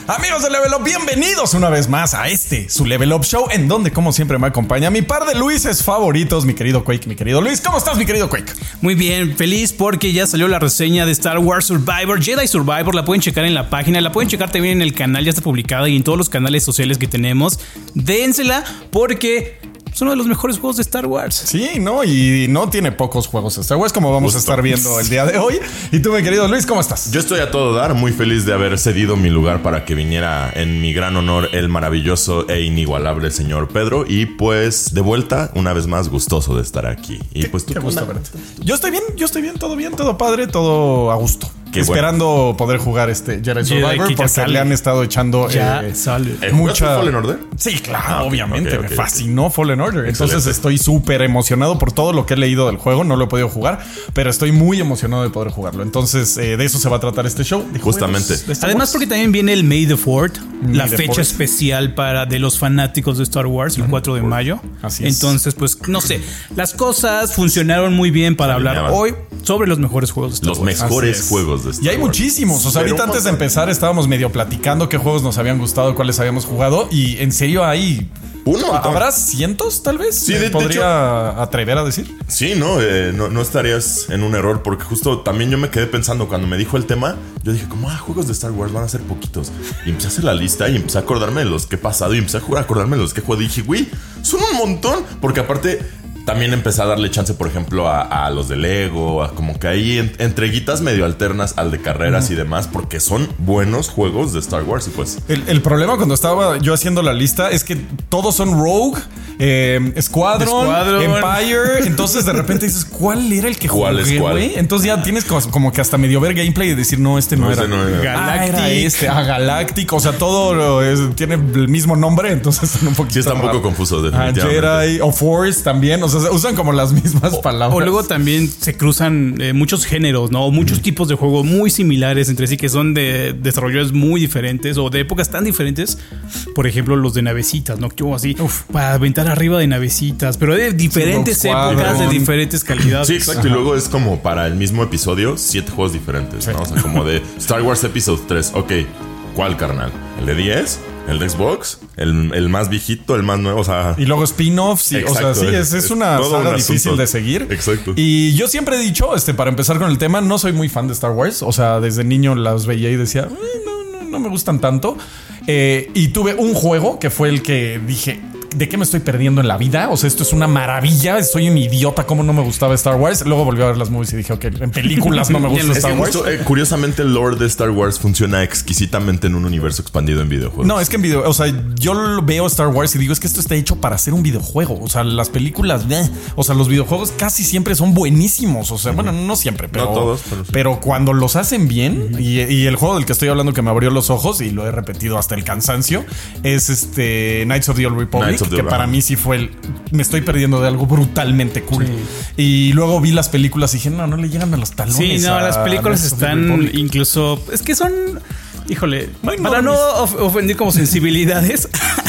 Amigos de Level Up, bienvenidos una vez más a su Level Up Show, en donde como siempre me acompaña mi par de Luises favoritos, mi querido Quake, mi querido Luis. ¿Cómo estás, mi querido Quake? Muy bien, feliz porque ya salió la reseña de Star Wars Survivor, Jedi Survivor. La pueden checar en la página, la pueden checar también en el canal, ya está publicada, y en todos los canales sociales que tenemos. Dénsela porque es uno de los mejores juegos de Star Wars. Sí, ¿no? Y no tiene pocos juegos de Star Wars, como vamos a estar viendo el día de hoy. Y tú, mi querido Luis, ¿cómo estás? Yo estoy a todo dar, muy feliz de haber cedido mi lugar para que viniera en mi gran honor el maravilloso e inigualable señor Pedro. Y pues, de vuelta, una vez más, gustoso de estar aquí. Y pues tú, qué gusto verte. Yo estoy bien, todo padre, todo a gusto. Esperando poder jugar Jedi Survivor porque le han estado echando mucha Fallen Order. Sí, claro, obviamente. Me fascinó Fallen Order. Entonces estoy súper emocionado por todo lo que he leído del juego. No lo he podido jugar, pero estoy muy emocionado de poder jugarlo. Entonces, de eso se va a tratar este show. Justamente. Además, porque también viene el May the 4th, la fecha especial de los fanáticos de Star Wars, el 4 de mayo. Así es. Entonces, pues, no sé. Las cosas funcionaron muy bien para hablar hoy sobre los mejores juegos de Star Wars. Los mejores juegos de Star Wars. Y hay muchísimos. O sea, ahorita antes de empezar estábamos medio platicando qué juegos nos habían gustado, cuáles habíamos jugado. Y en serio hay... ¿Habrá cientos, tal vez? Sí, ¿Podría atrever a decir? Sí, no estarías en un error. Porque justo también yo me quedé pensando cuando me dijo el tema. Yo dije como, juegos de Star Wars van a ser poquitos. Y empecé a hacer la lista y empecé a acordarme de los que he pasado. Y empecé a acordarme de los que he jugado. Y dije, güey, son un montón. Porque aparte... También empecé a darle chance, por ejemplo, a los de Lego, a como que ahí entreguitas medio alternas al de carreras y demás, porque son buenos juegos de Star Wars. Y pues el problema cuando estaba yo haciendo la lista es que todos son Rogue, Squadron, Empire. Entonces de repente dices, ¿cuál era el que jugué, güey? Entonces ya tienes como que hasta medio ver gameplay y decir, no, este no era. Galactic. Era Galactic. O sea, todo tiene el mismo nombre, entonces están un poquito sí, está un poco confuso, definitivamente. Jedi o Force también, o sea, usan como las mismas palabras. O luego también se cruzan muchos géneros, ¿no? Muchos tipos de juego muy similares entre sí, que son de desarrolladores muy diferentes o de épocas tan diferentes. Por ejemplo, los de navecitas, ¿no? Yo así, para aventar arriba de navecitas, pero de diferentes épocas, de diferentes calidades. Sí, exacto. Ajá. Y luego es como para el mismo episodio, 7 juegos diferentes, ¿no? O sea, como de Star Wars Episode 3. Ok, ¿cuál, carnal? ¿El de 10? ¿El de Xbox? ¿El más viejito? ¿El más nuevo? O sea... Y luego spin-offs. Exacto, o sea, sí, es una saga difícil de seguir. Exacto. Y yo siempre he dicho, para empezar con el tema, no soy muy fan de Star Wars. O sea, desde niño las veía y decía, no me gustan tanto. Y tuve un juego que fue el que dije... ¿De qué me estoy perdiendo en la vida? O sea, esto es una maravilla. Soy un idiota. ¿Cómo no me gustaba Star Wars? Luego volví a ver las movies y dije, ok, en películas no me gusta Star Wars. Curiosamente, el lore de Star Wars funciona exquisitamente en un universo expandido en videojuegos. No, es que o sea, yo veo Star Wars y digo, es que esto está hecho para hacer un videojuego. O sea, las películas, o sea, los videojuegos casi siempre son buenísimos. O sea, bueno, no siempre, pero, no todos, pero cuando los hacen bien, y el juego del que estoy hablando que me abrió los ojos y lo he repetido hasta el cansancio, es Knights of the Old Republic. Que para mí sí fue me estoy perdiendo de algo brutalmente cool. Sí. Y luego vi las películas y dije, no le llegan a los talones. Sí, las películas están incluso... Es que son... Híjole, para no ofender como sensibilidades...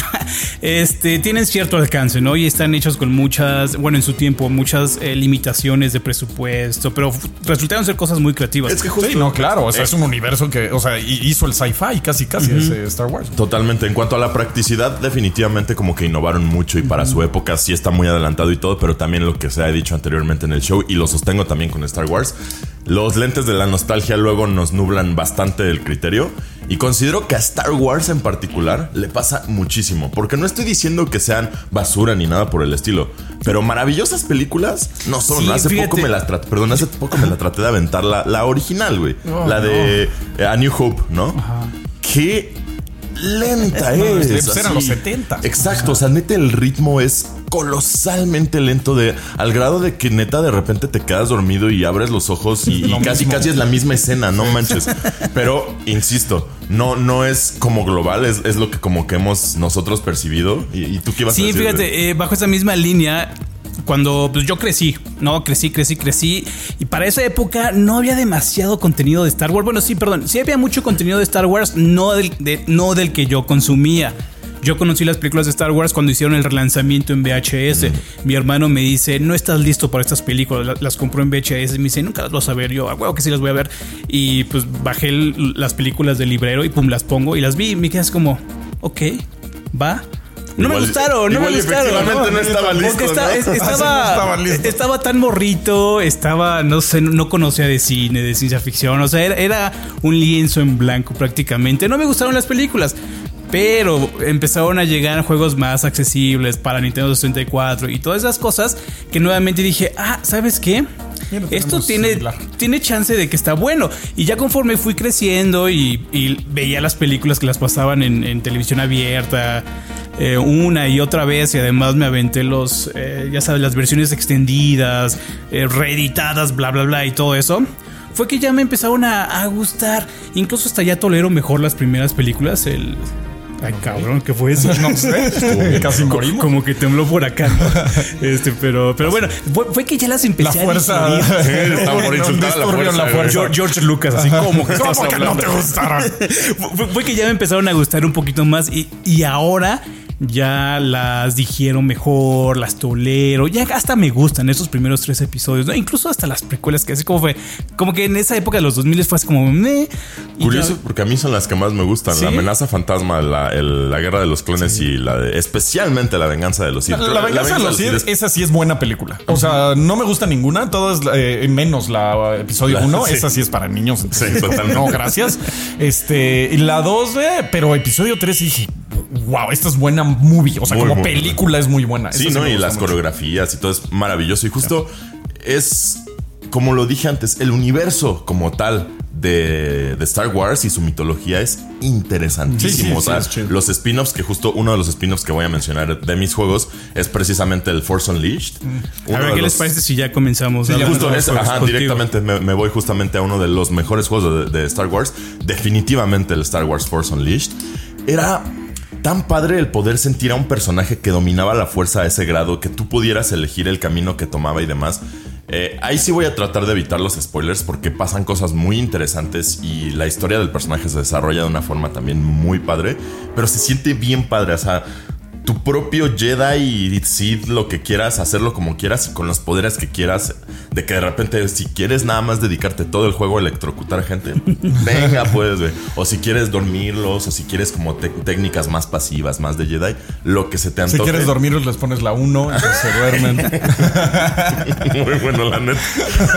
tienen cierto alcance, ¿no? Y están hechos con muchas, en su tiempo, muchas limitaciones de presupuesto, pero resultaron ser cosas muy creativas. Es que justo, sí, claro, o sea, es un universo que, o sea, hizo el sci-fi casi ese Star Wars. Totalmente. En cuanto a la practicidad, definitivamente como que innovaron mucho y para su época sí está muy adelantado y todo, pero también lo que se ha dicho anteriormente en el show, y lo sostengo también con Star Wars, los lentes de la nostalgia luego nos nublan bastante el criterio. Y considero que a Star Wars en particular le pasa muchísimo. Porque no estoy diciendo que sean basura ni nada por el estilo, pero maravillosas películas no son. Sí, hace poco me la traté de aventar la original, güey. De A New Hope, ¿no? Ajá. Qué lenta es. Eran los 70. Exacto, o sea, neta el ritmo es colosalmente lento al grado de que neta de repente te quedas dormido y abres los ojos y casi es la misma escena, no manches. Pero insisto, no es como global, es lo que como que hemos nosotros percibido. ¿Y tú qué ibas a decir? Sí, fíjate, bajo esa misma línea, cuando pues yo crecí, y para esa época no había demasiado contenido de Star Wars. Bueno, sí había mucho contenido de Star Wars, no del que yo consumía. Yo conocí las películas de Star Wars cuando hicieron el relanzamiento en VHS. Mi hermano me dice, no estás listo para estas películas, las compró en VHS. Me dice, nunca las vas a ver. Yo, huevo que sí las voy a ver. Y pues bajé las películas del librero y pum, las pongo y las vi y me quedas como, ok, va. No me gustaron. Efectivamente no estaba listo. Porque estaba tan morrito, no sé, no conocía de cine, de ciencia ficción. O sea, era un lienzo en blanco prácticamente. No me gustaron las películas. Pero empezaron a llegar juegos más accesibles para Nintendo 64 y todas esas cosas que nuevamente dije, ¿sabes qué? Esto tiene chance de que está bueno. Y ya conforme fui creciendo y veía las películas que las pasaban en televisión abierta una y otra vez, y además me aventé ya sabes, las versiones extendidas, reeditadas, bla, bla, bla y todo eso, fue que ya me empezaron a gustar. Incluso hasta ya tolero mejor las primeras películas. Ay, cabrón, ¿qué fue eso? No sé. Casi morimos. Como que tembló por acá, ¿no? Pero bueno, fue que ya las empecé a fuerza. Está por insultar la fuerza. George Lucas, así como que no te gustaron. Fue que ya me empezaron a gustar un poquito más y ahora ya las dijeron mejor, las tolero, ya hasta me gustan esos primeros 3 episodios, ¿no? Incluso hasta las precuelas, que así como fue, como que en esa época de los 2000 fue así como curioso, porque a mí son las que más me gustan. ¿Sí? La amenaza fantasma, la guerra de los clones, sí. Y especialmente la venganza de los Sith. La venganza de los Sith, esa sí es buena película. O sea, no me gusta ninguna, todas menos la episodio 1, esa sí es para niños. Entonces, sí, totalmente. No, gracias. Y la 2, pero episodio 3 dije, wow, esta es buena movie. O sea, como película es muy buena. Sí, ¿no? Y las coreografías y todo es maravilloso. Y justo es, como lo dije antes, el universo como tal de Star Wars y su mitología es interesantísimo. Sí, o sea, los spin-offs, que justo uno de los spin-offs que voy a mencionar de mis juegos es precisamente el Force Unleashed. A ver, ¿qué les parece si ya comenzamos? Sí, justo directamente me voy justamente a uno de los mejores juegos de Star Wars. Definitivamente el Star Wars Force Unleashed. Era tan padre el poder sentir a un personaje que dominaba la fuerza a ese grado, que tú pudieras elegir el camino que tomaba y demás. Ahí sí voy a tratar de evitar los spoilers porque pasan cosas muy interesantes y la historia del personaje se desarrolla de una forma también muy padre, pero se siente bien padre. O sea, tu propio Jedi y Sith, lo que quieras, hacerlo como quieras y con los poderes que quieras, de que de repente, si quieres nada más dedicarte todo el juego a electrocutar gente, venga pues, güey. O si quieres dormirlos, o si quieres como técnicas más pasivas, más de Jedi, lo que se te antoje. Si quieres dormirlos, les pones la 1, entonces se duermen. Muy bueno, la neta.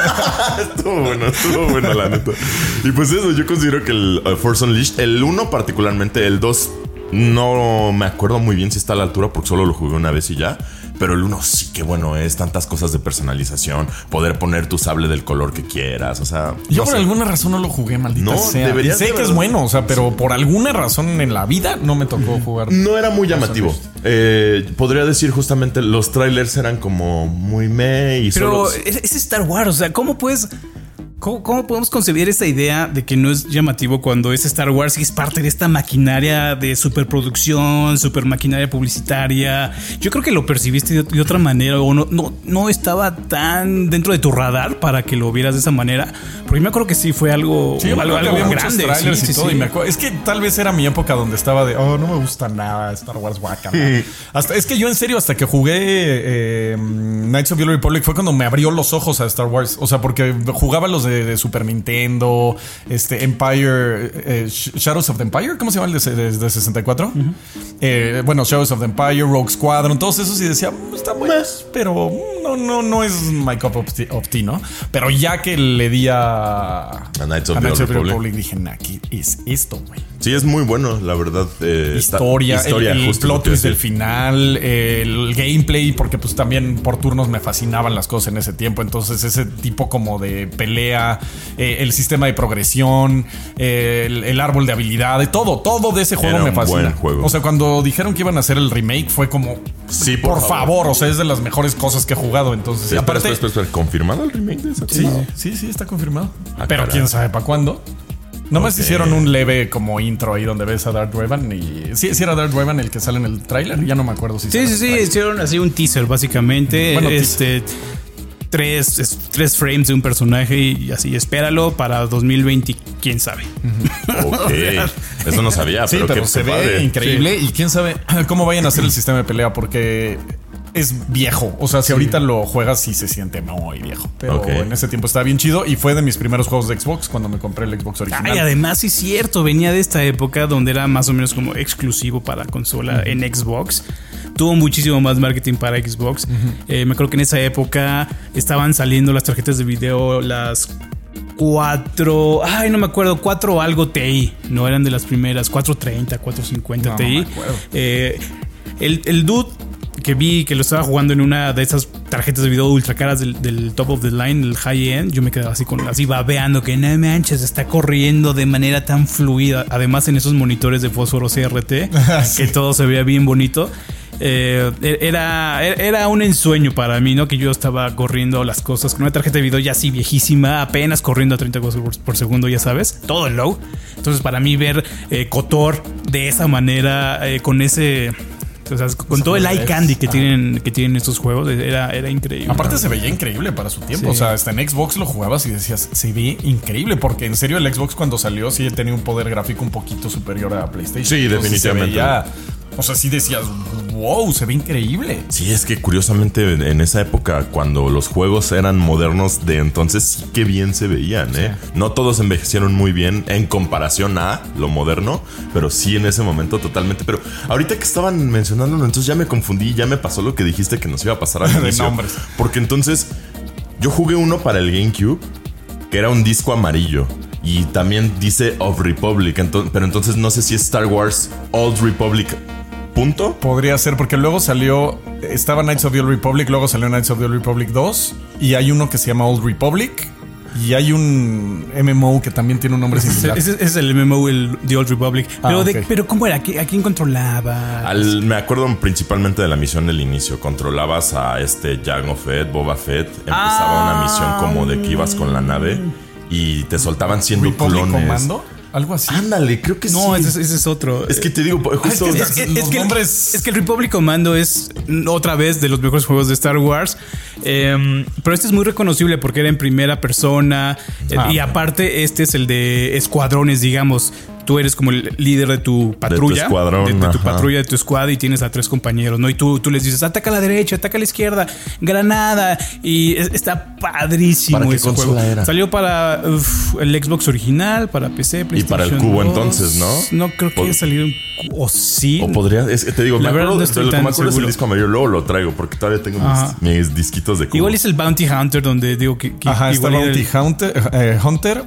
Estuvo bueno, la neta. Y pues eso, yo considero que el Force Unleashed, el 1 particularmente, el 2... no me acuerdo muy bien si está a la altura porque solo lo jugué una vez y ya. Pero el 1 sí que bueno es, tantas cosas de personalización, poder poner tu sable del color que quieras, o sea... Yo por alguna razón no lo jugué, maldita sea. Debería sé que es bueno, o sea, pero por alguna razón en la vida no me tocó jugar. No era muy llamativo. Podría decir justamente los trailers eran como muy meh y pero solo... es Star Wars, o sea, ¿cómo puedes...? ¿Cómo podemos concebir esta idea de que no es llamativo cuando es Star Wars y es parte de esta maquinaria de superproducción, super maquinaria publicitaria? Yo creo que lo percibiste de otra manera o no estaba tan dentro de tu radar para que lo vieras de esa manera. Porque me acuerdo que sí fue algo grande. Sí, y todo, sí. Y es que tal vez era mi época donde estaba de, no me gusta nada Star Wars guacamole. Es que yo en serio, hasta que jugué Knights of the Old Republic fue cuando me abrió los ojos a Star Wars. O sea, porque jugaba los de Super Nintendo, Empire, Shadows of the Empire, ¿cómo se llama el de 64? Bueno, Shadows of the Empire, Rogue Squadron, todos esos, y decía, está bueno, pero no es my cup of tea, ¿no? Pero ya que le di a Knights of the Old Republic, dije, ¿qué es esto, güey? Sí, es muy bueno, la verdad. Historia, el plot twist del final, el gameplay, porque pues también por turnos me fascinaban las cosas en ese tiempo. Entonces ese tipo como de pelea, el sistema de progresión, el árbol de habilidades, todo de ese juego me fascina. Buen juego. O sea, cuando dijeron que iban a hacer el remake fue como, sí, por favor, o sea, es de las mejores cosas que he jugado. Entonces, sí, aparte, espera, ¿confirmado el remake de esa cosa? Sí, está confirmado. Pero quién sabe para cuándo. Nomás hicieron un leve como intro ahí donde ves a Darth Revan y... Sí era Darth Revan el que sale en el tráiler. Ya no me acuerdo si... Sí, hicieron así un teaser básicamente. Bueno, tres frames de un personaje y así, espéralo para 2020, quién sabe. Ok, eso no sabía, sí, pero se ve increíble. Y quién sabe cómo vayan a hacer el sistema de pelea, porque es viejo. O sea, si ahorita lo juegas, sí se siente muy viejo. Pero en ese tiempo estaba bien chido y fue de mis primeros juegos de Xbox cuando me compré el Xbox original. Ay, además, sí es cierto, venía de esta época donde era más o menos como exclusivo para consola en Xbox. Tuvo muchísimo más marketing para Xbox. Me acuerdo que en esa época estaban saliendo las tarjetas de video, las 4, no me acuerdo, 4 algo Ti, no eran de las primeras, 430, 450 Ti. El dude que vi que lo estaba jugando en una de esas tarjetas de video ultra caras del top of the line, el high end, yo me quedaba así babeando que no manches, está corriendo de manera tan fluida. Además, en esos monitores de fósforo CRT, que todo se veía bien bonito. Era un ensueño para mí, ¿no? Que yo estaba corriendo las cosas con una tarjeta de video ya así viejísima, apenas corriendo a 30 cuadros por segundo, ya sabes, todo en low. Entonces, para mí ver KOTOR de esa manera, con ese... O sea, con todo el eye candy que tienen estos juegos, era increíble. Aparte se veía increíble para su tiempo. Sí. O sea, hasta en Xbox lo jugabas y decías, se ve increíble. Porque en serio el Xbox cuando salió sí tenía un poder gráfico un poquito superior a PlayStation. Sí, entonces, definitivamente. O sea, sí decías, wow, se ve increíble. Sí, es que curiosamente en esa época, cuando los juegos eran modernos de entonces, sí que bien se veían, ¿eh? Sí. No todos envejecieron muy bien en comparación a lo moderno, pero sí en ese momento totalmente. Pero ahorita que estaban mencionándolo, entonces ya me confundí, ya me pasó lo que dijiste que nos iba a pasar al inicio. Nombres. Porque entonces yo jugué uno para el GameCube, que era un disco amarillo. Y también dice Of Republic, pero entonces no sé si es Star Wars Old Republic. ¿Punto? Podría ser, porque luego estaba Knights of the Old Republic, luego salió Knights of the Old Republic 2 y hay uno que se llama Old Republic y hay un MMO que también tiene un nombre similar. Ese es el MMO, The Old Republic. Pero ¿cómo era? ¿A quién controlabas? Me acuerdo principalmente de la misión del inicio. Controlabas a Jango Fett, Boba Fett. Empezaba una misión como de que ibas con la nave y te soltaban siendo Republic clones. Comando. Algo así. Ándale, creo que no, sí. Ese es otro. Es que te digo, justo es que el Republic Commando es otra vez de los mejores juegos de Star Wars. Pero este es muy reconocible porque era en primera persona. Y aparte, este es el de escuadrones, digamos. Tú eres como el líder de tu patrulla. De tu escuadrón. De tu patrulla, de tu squad, y tienes a 3 compañeros, ¿no? Y tú les dices, ataca a la derecha, ataca a la izquierda, granada. Y está padrísimo. ¿Para qué ese consola juego era? Salió para el Xbox original, para PC, PlayStation. Y para el cubo 2. Entonces, ¿no? No creo que haya salido un cubo. O sí. O podría. Te digo, la verdad no estoy tan me acuerdo seguro. es el disco amarillo. Luego lo traigo porque todavía tengo mis disquitos de cubo. Igual es el Bounty Hunter, donde digo que ajá, igual está Bounty Hunter.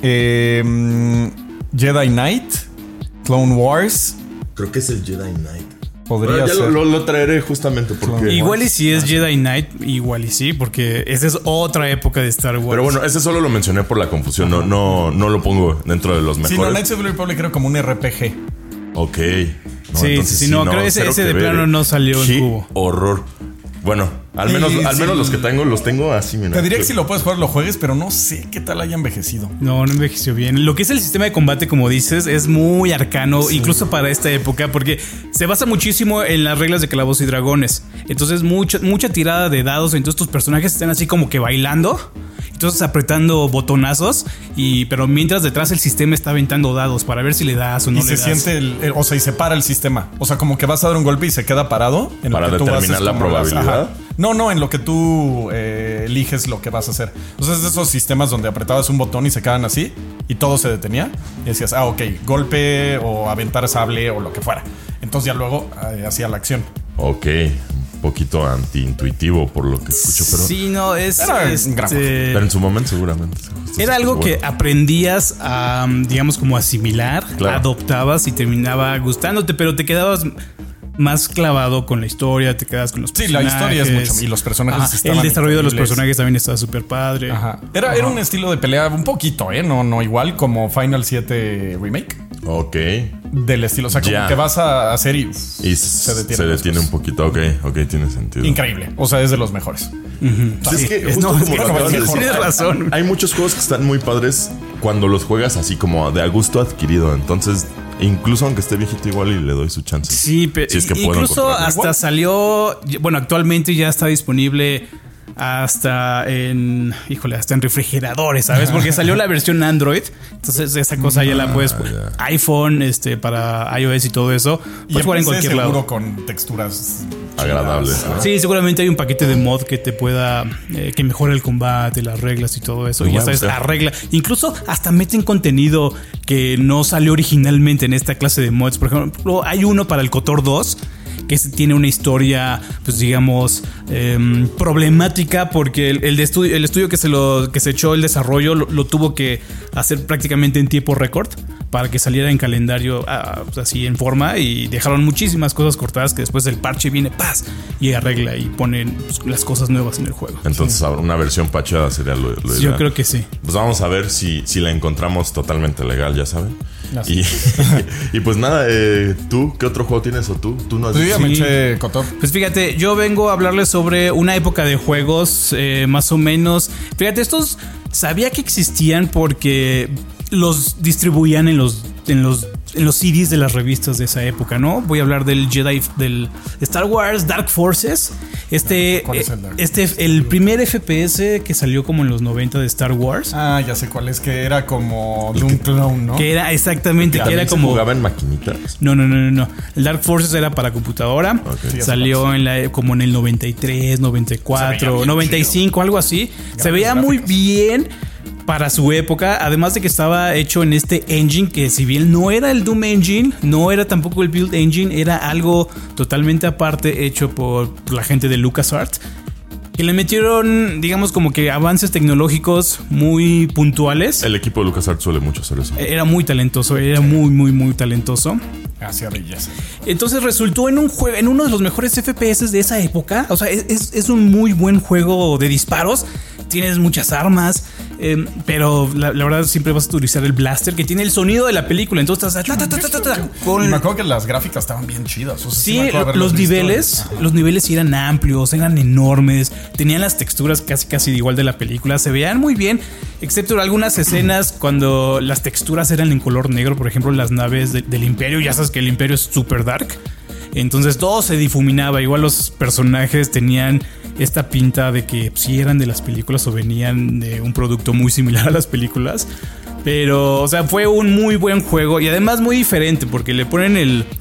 Jedi Knight. Clone Wars. Creo que es el Jedi Knight. Podría ya ser. Lo traeré justamente porque... Igual y si es Jedi Knight, igual y sí, porque esa es otra época de Star Wars. Pero bueno, ese solo lo mencioné por la confusión. No lo pongo dentro de los mejores. Sí, no, Knights of the Republic era como un RPG. Ok. No, creo ese de plano no salió en cubo. Horror. Bueno, al menos los que tengo, los tengo así, mira. Te diría que si lo puedes jugar, lo juegues, pero no sé qué tal haya envejecido. No envejeció bien. Lo que es el sistema de combate, como dices, es muy arcano, incluso para esta época, porque se basa muchísimo en las reglas de Calabozos y Dragones. Entonces, mucha tirada de dados. Entonces, tus personajes están así como que bailando. Entonces, apretando botonazos. Pero mientras detrás el sistema está aventando dados para ver si le das o no le das. Y se siente o sea, y se para el sistema. O sea, como que vas a dar un golpe y se queda parado. Para determinar la probabilidad. No, en lo que tú eliges lo que vas a hacer. O sea, es de esos sistemas donde apretabas un botón y se quedan así y todo se detenía. Y decías, ok, golpe o aventar sable o lo que fuera. Entonces ya luego hacía la acción. Ok, un poquito antiintuitivo por lo que escucho, pero... Sí, no, pero en su momento seguramente. Era algo que aprendías a, digamos, como asimilar, adoptabas y terminaba gustándote, pero te quedabas más clavado con la historia, te quedas con los personajes. Sí, la historia es mucho. Y los personajes estaban el desarrollo increíbles. De los personajes también estaba súper padre. Ajá. Era un estilo de pelea un poquito, no igual como Final 7 Remake. Ok. Del estilo, o sea, como que vas a hacer y se detiene un poquito. Ok, tiene sentido. Increíble. O sea, es de los mejores. Es que tienes razón. Hay muchos juegos que están muy padres cuando los juegas así como de a gusto adquirido. Entonces, incluso aunque esté viejito, igual y le doy su chance. Sí, pero si es que incluso hasta salió. Bueno, actualmente ya está disponible hasta en refrigeradores, ¿sabes? Porque salió la versión Android, entonces esa cosa ya la puedes iPhone, para iOS y todo eso, puedes jugar en cualquier lado. Seguro con texturas agradables, ¿no? Sí, seguramente hay un paquete de mod que te pueda que mejore el combate, las reglas y todo eso. Y ya sabes, arregla. Incluso hasta meten contenido que no salió originalmente en esta clase de mods. Por ejemplo, hay uno para el KOTOR 2 que tiene una historia, pues digamos, problemática, porque el estudio que se echó el desarrollo lo tuvo que hacer prácticamente en tiempo récord para que saliera en calendario pues así en forma, y dejaron muchísimas cosas cortadas que después el parche viene, ¡paz! Y arregla y ponen pues, las cosas nuevas en el juego. Entonces una versión patchada sería lo ideal. Yo creo que sí. Pues vamos a ver si la encontramos totalmente legal, ya saben. Y pues nada, ¿tú qué otro juego tienes? ¿O tú no has visto? Me eché KOTOR. Pues fíjate, yo vengo a hablarles sobre una época de juegos más o menos. Fíjate, estos sabía que existían porque los distribuían en los CDs de las revistas de esa época, ¿no? Voy a hablar del Star Wars Dark Forces. ¿Cuál es el Dark? El primer FPS que salió como en los 90 de Star Wars. Ah, ya sé cuál es, que era como de un clone, ¿no? Que era exactamente, que era como... ¿Jugaba en maquinitas? No. El Dark Forces era para computadora. Okay. Salió como en el 93, 94, 95, chido. Algo así. Se veía muy bien para su época, además de que estaba hecho en este engine que, si bien no era el Doom Engine, no era tampoco el Build Engine, era algo totalmente aparte, hecho por la gente de LucasArts, que le metieron, digamos, como que avances tecnológicos muy puntuales. El equipo de LucasArts suele mucho hacer eso. Era muy talentoso, era muy talentoso. Hacía belleza. Entonces resultó en un juego, en uno de los mejores FPS de esa época. O sea, es un muy buen juego de disparos. Tienes muchas armas, pero la verdad siempre vas a utilizar el blaster, que tiene el sonido de la película. Entonces estás y me acuerdo que las gráficas estaban bien chidas. O sea, sí, los niveles eran amplios, eran enormes, tenían las texturas casi igual de la película, se veían muy bien, excepto algunas escenas cuando las texturas eran en color negro. Por ejemplo, las naves del Imperio, ya sabes que el Imperio es super dark, entonces todo se difuminaba. Igual los personajes tenían esta pinta de que sí eran de las películas o venían de un producto muy similar a las películas. Pero, o sea, fue un muy buen juego y además muy diferente, porque le ponen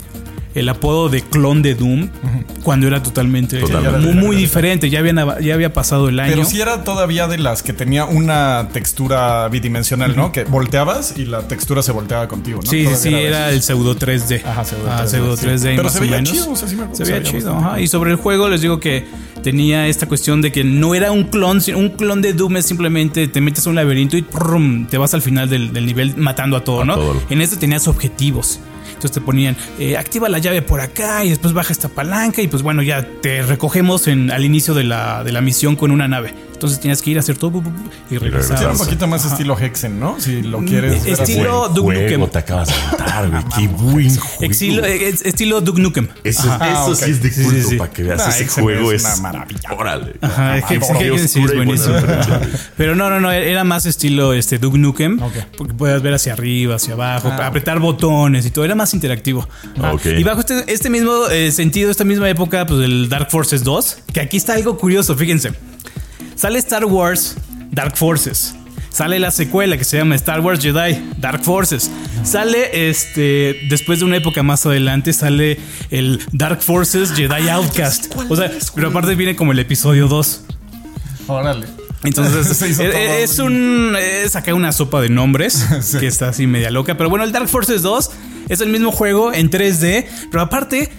el apodo de clon de Doom cuando era totalmente muy diferente. Ya había pasado el año. Pero sí era todavía de las que tenía una textura bidimensional, ¿no? Que volteabas y la textura se volteaba contigo, ¿no? Sí, era el pseudo 3D. Ajá, pseudo 3D. Sí. Pero se veía chido, o sea, sí me acuerdo. Se veía chido, ajá. Y sobre el juego les digo que tenía esta cuestión de que no era un clon, sino un clon de Doom es simplemente te metes a un laberinto y te vas al final del nivel matando a todo, ¿no? Todo. En este tenías objetivos. Entonces te ponían, activa la llave por acá y después baja esta palanca y pues bueno, ya te recogemos al inicio de la misión con una nave. Entonces tienes que ir a hacer todo y regresar. Tiene un poquito más estilo Hexen, ¿no? Si lo quieres. Estilo Duke Nukem. Te acabas de matar, güey. Qué buen juego. Estilo Duke Nukem. Eso sí es de culto, para que veas. Ese juego es una maravilla. Órale. Sí, es buenísimo. Pero no, era más estilo Duke Nukem. Porque puedes ver hacia arriba, hacia abajo, apretar botones y todo. Era más interactivo. Y bajo este mismo sentido, esta misma época, pues el Dark Forces 2, que aquí está algo curioso, fíjense. Sale Star Wars Dark Forces. Sale la secuela que se llama Star Wars Jedi Dark Forces. Sale después de una época más adelante, sale el Dark Forces Jedi Outcast. O sea, pero aparte viene como el episodio 2. Órale. Entonces es acá una sopa de nombres que está así media loca. Pero bueno, el Dark Forces 2 es el mismo juego en 3D, pero aparte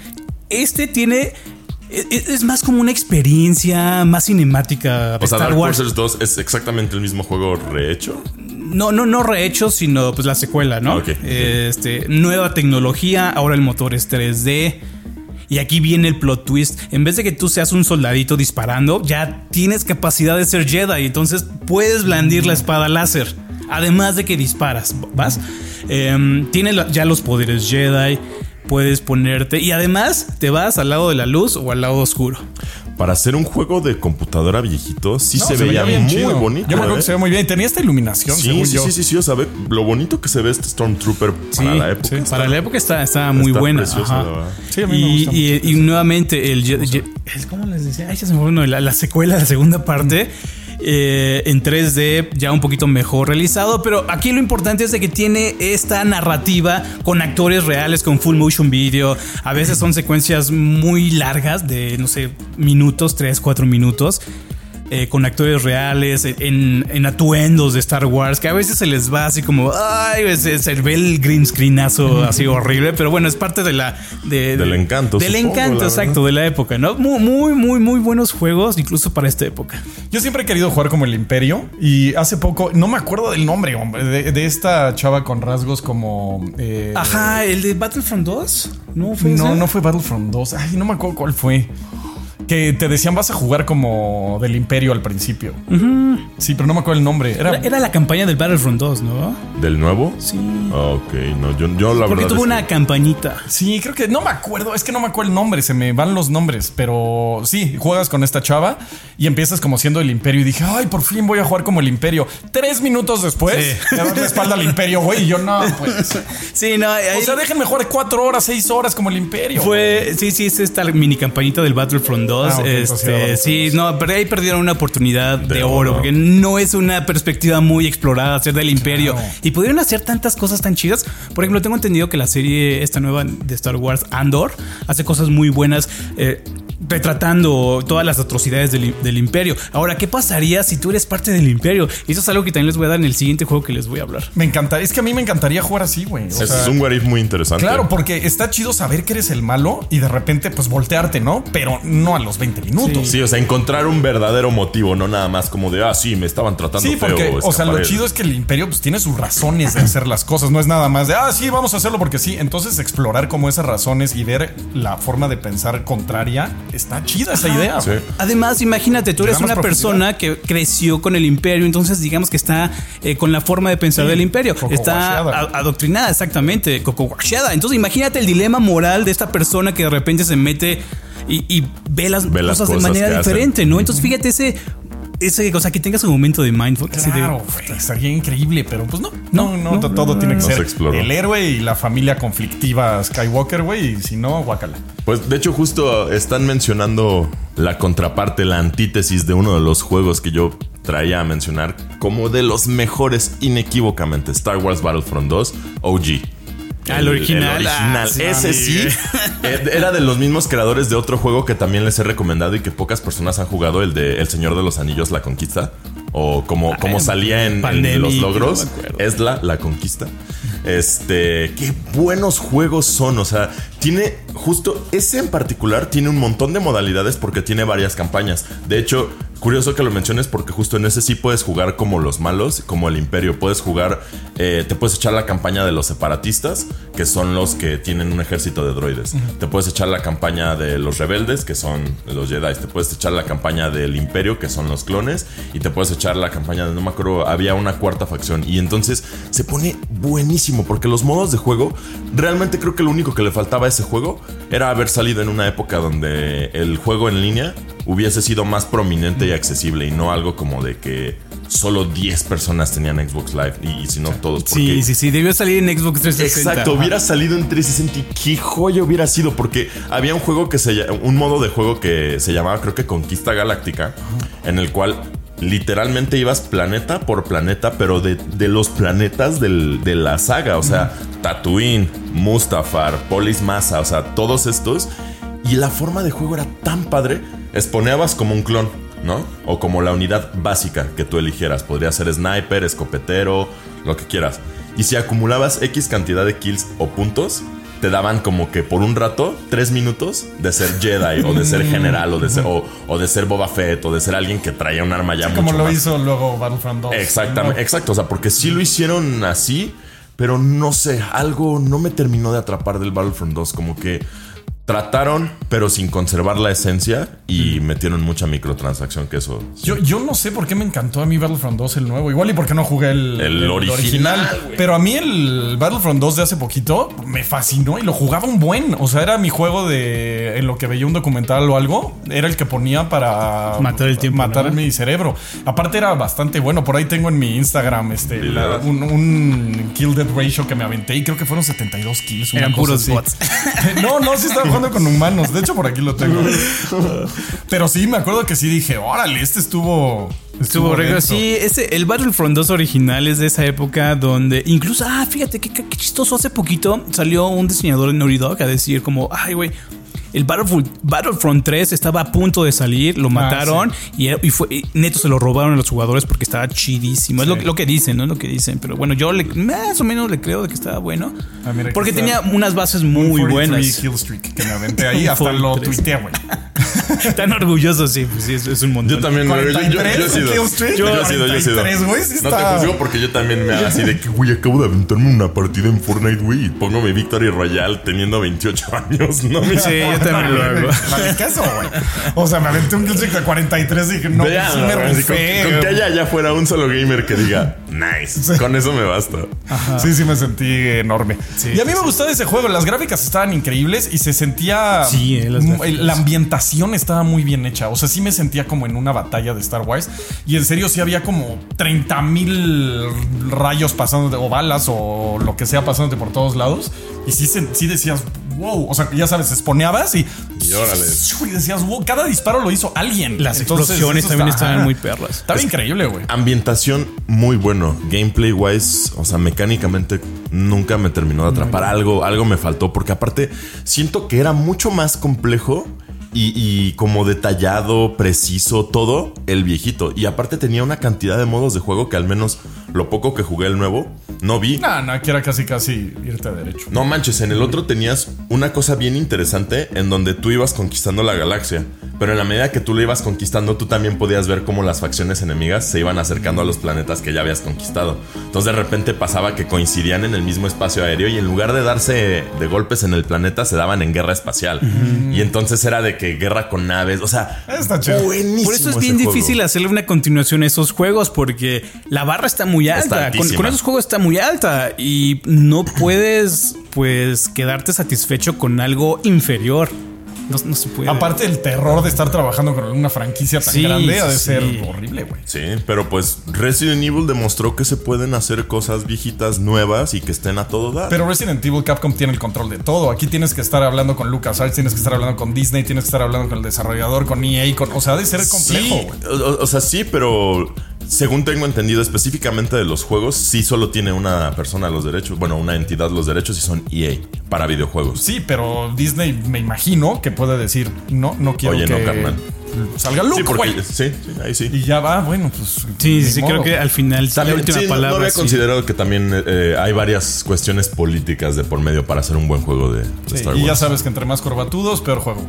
es más como una experiencia más cinemática. O sea, Dark Forces 2 es exactamente el mismo juego rehecho. No rehecho, sino pues la secuela, ¿no? Okay. Nueva tecnología, ahora el motor es 3D. Y aquí viene el plot twist. En vez de que tú seas un soldadito disparando, ya tienes capacidad de ser Jedi. Entonces puedes blandir la espada láser. Además de que disparas, ¿vas? Tienes ya los poderes Jedi. Puedes ponerte... Y además te vas al lado de la luz o al lado oscuro. para hacer un juego de computadora viejito, sí se veía veía muy chido. bonito. Yo me acuerdo que se ve muy bien. Tenía esta iluminación, según yo. Sí. O sea, ve lo bonito que se ve este Stormtrooper para la época. Sí, para la época está muy buena. Sí, a mí me gusta y nuevamente, ¿cómo les decía? Ay, ya se me fue la secuela, la segunda parte. En 3D, ya un poquito mejor realizado, pero aquí lo importante es de que tiene esta narrativa con actores reales, con full motion video. A veces son secuencias muy largas de, no sé, minutos, 3-4 minutos. Con actores reales, en atuendos de Star Wars, que a veces se les va así como, ay, se ve el green screenazo así horrible, pero bueno, es parte del encanto. Del encanto, exacto, de la época, ¿no? Muy buenos juegos, incluso para esta época. Yo siempre he querido jugar como el Imperio y hace poco, no me acuerdo del nombre, hombre, de esta chava con rasgos como... Ajá, el de Battlefront 2. No fue Battlefront 2. Ay, no me acuerdo cuál fue. Que te decían vas a jugar como del Imperio al principio. Sí, pero no me acuerdo el nombre. Era la campaña del Battlefront 2, ¿no? ¿Del nuevo? Sí. Ok, no, yo la verdad. Porque tuvo una campañita. Sí, creo que no me acuerdo. Es que no me acuerdo el nombre, se me van los nombres. Pero sí, juegas con esta chava y empiezas como siendo el Imperio. Y dije, ay, por fin voy a jugar como el Imperio. 3 minutos después, le das la espalda al Imperio, güey. Y yo no, pues. Sí, no. O sea, déjenme jugar 4 horas, 6 horas como el Imperio. Sí, es esta mini campañita del Battlefront 2. Sí, no, pero ahí perdieron una oportunidad de oro, porque no es una perspectiva muy explorada hacer del Imperio. Y pudieron hacer tantas cosas tan chidas. Por ejemplo, tengo entendido que la serie esta nueva de Star Wars, Andor, hace cosas muy buenas, retratando todas las atrocidades del Imperio. Ahora, ¿qué pasaría si tú eres parte del Imperio? Y eso es algo que también les voy a dar en el siguiente juego que les voy a hablar. Me encanta, es que a mí me encantaría jugar así, güey. Es un what if muy interesante. Claro, porque está chido saber que eres el malo y de repente pues voltearte, ¿no? Pero no a los 20 minutos. Sí, o sea, encontrar un verdadero motivo, no nada más como de, sí, me estaban tratando feo. Sí, porque, o sea, lo chido es que el Imperio pues tiene sus razones de hacer las cosas, no es nada más de, sí, vamos a hacerlo porque sí. Entonces explorar como esas razones y ver la forma de pensar contraria, está chida esa idea. Sí. Además, imagínate, tú eres una persona que creció con el Imperio, entonces digamos que está con la forma de pensar del Imperio. Está adoctrinada, exactamente, coco-washeada. Entonces imagínate el dilema moral de esta persona que de repente se mete y ve las cosas de manera diferente, ¿no? Entonces fíjate ese, o sea, que tengas un momento de mindfulness. Claro, estaría increíble, pero pues no, todo tiene que ser el héroe y la familia conflictiva Skywalker, güey, y si no, guácala. Pues de hecho justo están mencionando la contraparte, la antítesis de uno de los juegos que yo traía a mencionar como de los mejores inequívocamente, Star Wars Battlefront 2 OG. El original. Ese sí. Era de los mismos creadores de otro juego que también les he recomendado y que pocas personas han jugado, el de El Señor de los Anillos, La Conquista. O como salía en los logros, es la Conquista. Qué buenos juegos son. O sea, tiene justo ese en particular, tiene un montón de modalidades porque tiene varias campañas. De hecho, curioso que lo menciones porque justo en ese sí puedes jugar como los malos, como el Imperio. Puedes jugar, te puedes echar la campaña de los separatistas, que son los que tienen un ejército de droides. Te puedes echar la campaña de los rebeldes, que son los Jedi. Te puedes echar la campaña del Imperio, que son los clones. Y te puedes echar la campaña de, no me acuerdo, había una cuarta facción. Y entonces se pone buenísimo porque los modos de juego, realmente creo que lo único que le faltaba a ese juego era haber salido en una época donde el juego en línea hubiese sido más prominente y accesible y no algo como de que solo 10 personas tenían Xbox Live y si no todos. Porque sí, debió salir en Xbox 360. Exacto, hubiera salido en 360 y qué joya hubiera sido, porque había un juego un modo de juego que se llamaba, creo que Conquista Galáctica, en el cual literalmente ibas planeta por planeta, pero de los planetas de la saga, o sea, Tatooine, Mustafar, Polis Massa, o sea, todos estos. Y la forma de juego era tan padre, spawneabas como un clon, ¿no? O como la unidad básica que tú eligieras. Podría ser sniper, escopetero, lo que quieras. Y si acumulabas X cantidad de kills o puntos, te daban como que por un rato 3 minutos de ser Jedi o de ser general o de ser Boba Fett o de ser alguien que traía un arma ya mucho como lo más. Hizo luego Battlefront 2. Exactamente, exacto. O sea, porque sí lo hicieron así, pero no sé, algo no me terminó de atrapar del Battlefront 2. Como que trataron, pero sin conservar la esencia y metieron mucha microtransacción, que eso... Sí. Yo no sé por qué me encantó a mí Battlefront 2 el nuevo. Igual y porque no jugué el original. Pero a mí el Battlefront 2 de hace poquito me fascinó y lo jugaba un buen. O sea, era mi juego de... En lo que veía un documental o algo, era el que ponía para... Matar el tiempo, matar mi cerebro. Aparte era bastante bueno. Por ahí tengo en mi Instagram un kill death ratio que me aventé y creo que fueron 72 kills. Eran puros bots. No, sí estaba jugando con humanos. De hecho, por aquí lo tengo. Pero sí, me acuerdo que sí dije, órale, estuvo regio. Sí, el Battlefront 2 original es de esa época donde incluso, fíjate qué chistoso, hace poquito salió un diseñador de Naughty Dog a decir como, ay, güey, el Battlefront 3 estaba a punto de salir, lo mataron y neto se lo robaron a los jugadores porque estaba chidísimo. Sí. Es lo que dicen, ¿no? Lo que dicen. Pero bueno, yo más o menos le creo de que estaba bueno. Porque tenía unas bases muy buenas. Kill streak que me aventé ahí, hasta lo tuiteé, güey. Tan orgulloso, sí, pues sí, es un montón. Yo también, yo he sido. Yo he sido. Güey, sí no te juzgo porque yo también me hago así de que, güey, acabo de aventarme una partida en Fortnite, güey, y pongo mi Victory Royale teniendo 28 años, ¿no? Sí, yo también lo hago. Vale, caso, güey. O sea, me aventé un kill streak de 43 y dije, no, ya, sí me rifé. Con que haya fuera un solo gamer que diga, nice. Sí. Con eso me basta. Ajá. Sí, me sentí enorme. Sí, y a mí me gustaba ese juego. Las gráficas estaban increíbles y se sentía... Sí, la ambientación estaba muy bien hecha. O sea, sí me sentía como en una batalla de Star Wars. Y en serio, sí había como 30,000 rayos pasándote, o balas, o lo que sea pasándote por todos lados. Y sí decías, wow. O sea, ya sabes, spawneabas y órale. Y decías, wow, cada disparo lo hizo alguien. Las explosiones también estaban muy perras. Estaba increíble, güey. Ambientación muy bueno. Gameplay wise, o sea, mecánicamente nunca me terminó de atrapar. Algo me faltó, porque aparte siento que era mucho más complejo y como detallado, preciso, todo el viejito. Y aparte tenía una cantidad de modos de juego que al menos lo poco que jugué el nuevo no vi. No, aquí era casi irte derecho. No manches, en el otro tenías una cosa bien interesante en donde tú ibas conquistando la galaxia. Pero en la medida que tú la ibas conquistando, tú también podías ver cómo las facciones enemigas se iban acercando a los planetas que ya habías conquistado. Entonces de repente pasaba que coincidían en el mismo espacio aéreo y en lugar de darse de golpes en el planeta, se daban en guerra espacial. Y entonces era de que guerra con naves. O sea, está chido. Buenísimo. Por eso es bien difícil hacerle una continuación a esos juegos, porque la barra está muy alta. Con esos juegos está muy alta y no puedes, pues, quedarte satisfecho con algo inferior. No se puede. Aparte el terror de estar trabajando con una franquicia tan grande ha de ser horrible, güey. Sí, pero pues Resident Evil demostró que se pueden hacer cosas viejitas nuevas y que estén a todo dar. Pero Resident Evil, Capcom tiene el control de todo. Aquí tienes que estar hablando con LucasArts, tienes que estar hablando con Disney, tienes que estar hablando con el desarrollador, con EA, o sea, ha de ser complejo, güey. O sea, sí, pero según tengo entendido específicamente de los juegos, sí solo tiene una persona los derechos, bueno, una entidad los derechos y son EA para videojuegos. Sí, pero Disney me imagino que puede decir, no quiero que... Oye, no, carnal. Salga Luke, güey. Sí, ahí sí. Y ya va, bueno, pues... Sí, creo que al final también, la última palabra. No había considerado que también hay varias cuestiones políticas de por medio para hacer un buen juego de Star Wars. Y ya sabes que entre más corbatudos, peor juego.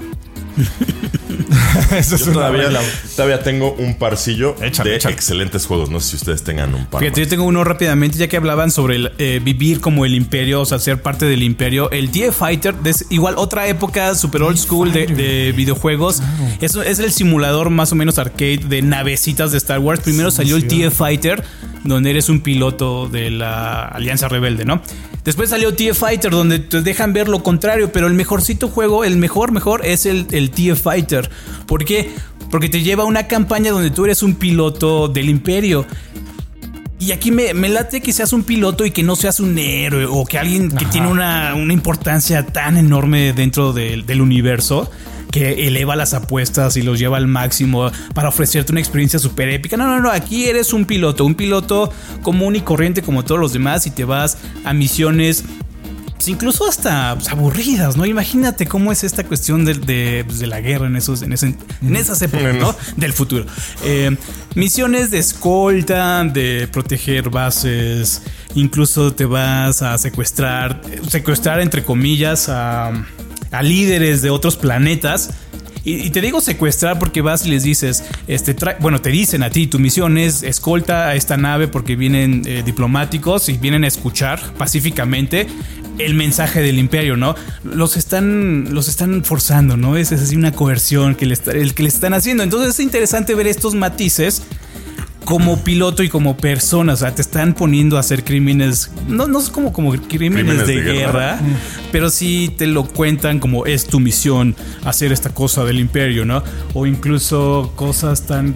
Eso es todavía tengo un parcillo de excelentes juegos. No sé si ustedes tengan un par. Fíjate, yo tengo uno rápidamente, ya que hablaban sobre vivir como el imperio, o sea, ser parte del imperio. El TIE Fighter, igual otra época super old school de videojuegos. Claro. Es el simulador más o menos arcade de navecitas de Star Wars. Primero salió el TIE Fighter, donde eres un piloto de la Alianza Rebelde, ¿no? Después salió TIE Fighter, donde te dejan ver lo contrario, pero el mejorcito juego, el mejor es el TIE Fighter. ¿Por qué? Porque te lleva a una campaña donde tú eres un piloto del imperio. Y aquí me late que seas un piloto y que no seas un héroe o que alguien que tiene una importancia tan enorme dentro del universo, que eleva las apuestas y los lleva al máximo para ofrecerte una experiencia súper épica. No, aquí eres un piloto común y corriente como todos los demás y te vas a misiones pues incluso hasta aburridas, ¿no? Imagínate cómo es esta cuestión de la guerra en esas épocas, ¿no? Del futuro. Misiones de escolta, de proteger bases, incluso te vas a secuestrar entre comillas a líderes de otros planetas. Y te digo secuestrar porque vas y les dices, te dicen a ti, tu misión es escolta a esta nave porque vienen diplomáticos y vienen a escuchar pacíficamente. el mensaje del Imperio, ¿no? Los están forzando, ¿no? Es así una coerción que le están haciendo. Entonces es interesante ver estos matices como piloto y como persona. O sea, te están poniendo a hacer crímenes, no es como crímenes de guerra, pero sí te lo cuentan como es tu misión hacer esta cosa del Imperio, ¿no? O incluso cosas tan...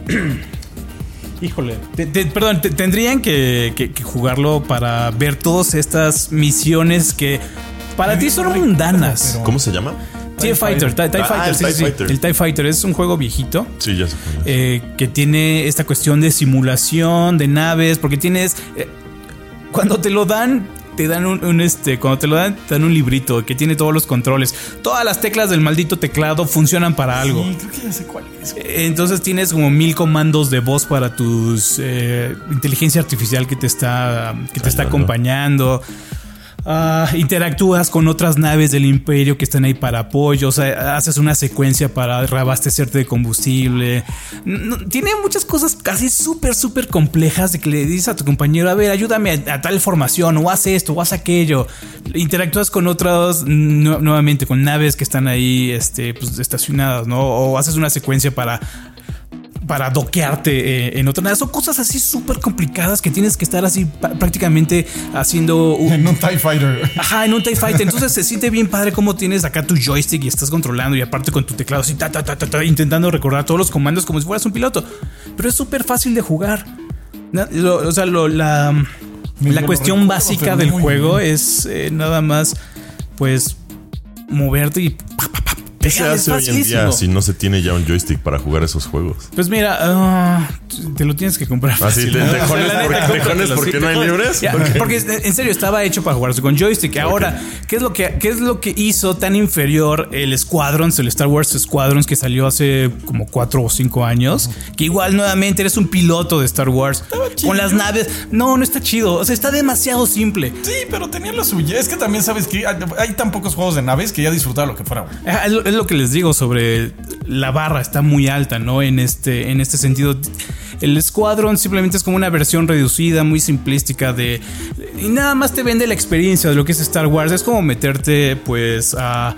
Híjole, perdón, tendrían que jugarlo para ver todas estas misiones que para ti son mundanas. ¿Cómo se llama? TIE Fighter, el TIE Fighter es un juego viejito. Sí, ya sé. Que tiene esta cuestión de simulación de naves, porque tienes... cuando te lo dan, te dan cuando te lo dan, te dan un librito que tiene todos los controles. Todas las teclas del maldito teclado funcionan para algo. Sí, creo que ya sé cuál es. Entonces tienes como 1000 comandos de voz para tus inteligencia artificial que te está acompañando. Interactúas con otras naves del Imperio que están ahí para apoyo. O sea, haces una secuencia para reabastecerte de combustible. Tiene muchas cosas casi súper complejas de que le dices a tu compañero: a ver, ayúdame a tal formación, o haz esto, o haz aquello. Interactúas con otras, nuevamente con naves que están ahí pues, estacionadas, ¿no? O haces una secuencia para doquearte en otra nave. Son cosas así súper complicadas que tienes que estar así prácticamente haciendo en un TIE Fighter. Ajá, en un TIE Fighter. Entonces se siente bien padre cómo tienes acá tu joystick y estás controlando, y aparte con tu teclado así intentando recordar todos los comandos como si fueras un piloto. Pero es súper fácil de jugar. O sea, la cuestión básica del juego es nada más pues moverte y ¿qué se hace hoy en día si no se tiene ya un joystick para jugar esos juegos? Pues mira, te lo tienes que comprar. Así tejones porque no hay libres. Porque en serio estaba hecho para jugarse con joystick. Ahora, ¿qué es lo que hizo tan inferior el Squadrons, el Star Wars Squadrons, que salió hace como 4 o 5 años? Que igual nuevamente eres un piloto de Star Wars con las naves. No está chido. O sea, está demasiado simple. Sí, pero tenía lo suyo. Es que también sabes que hay tan pocos juegos de naves que ya disfrutaba lo que fuera. Es lo que les digo sobre la barra, está muy alta, ¿no? En este sentido, el Squadron simplemente es como una versión reducida, muy simplística y nada más te vende la experiencia de lo que es Star Wars. Es como meterte, pues, a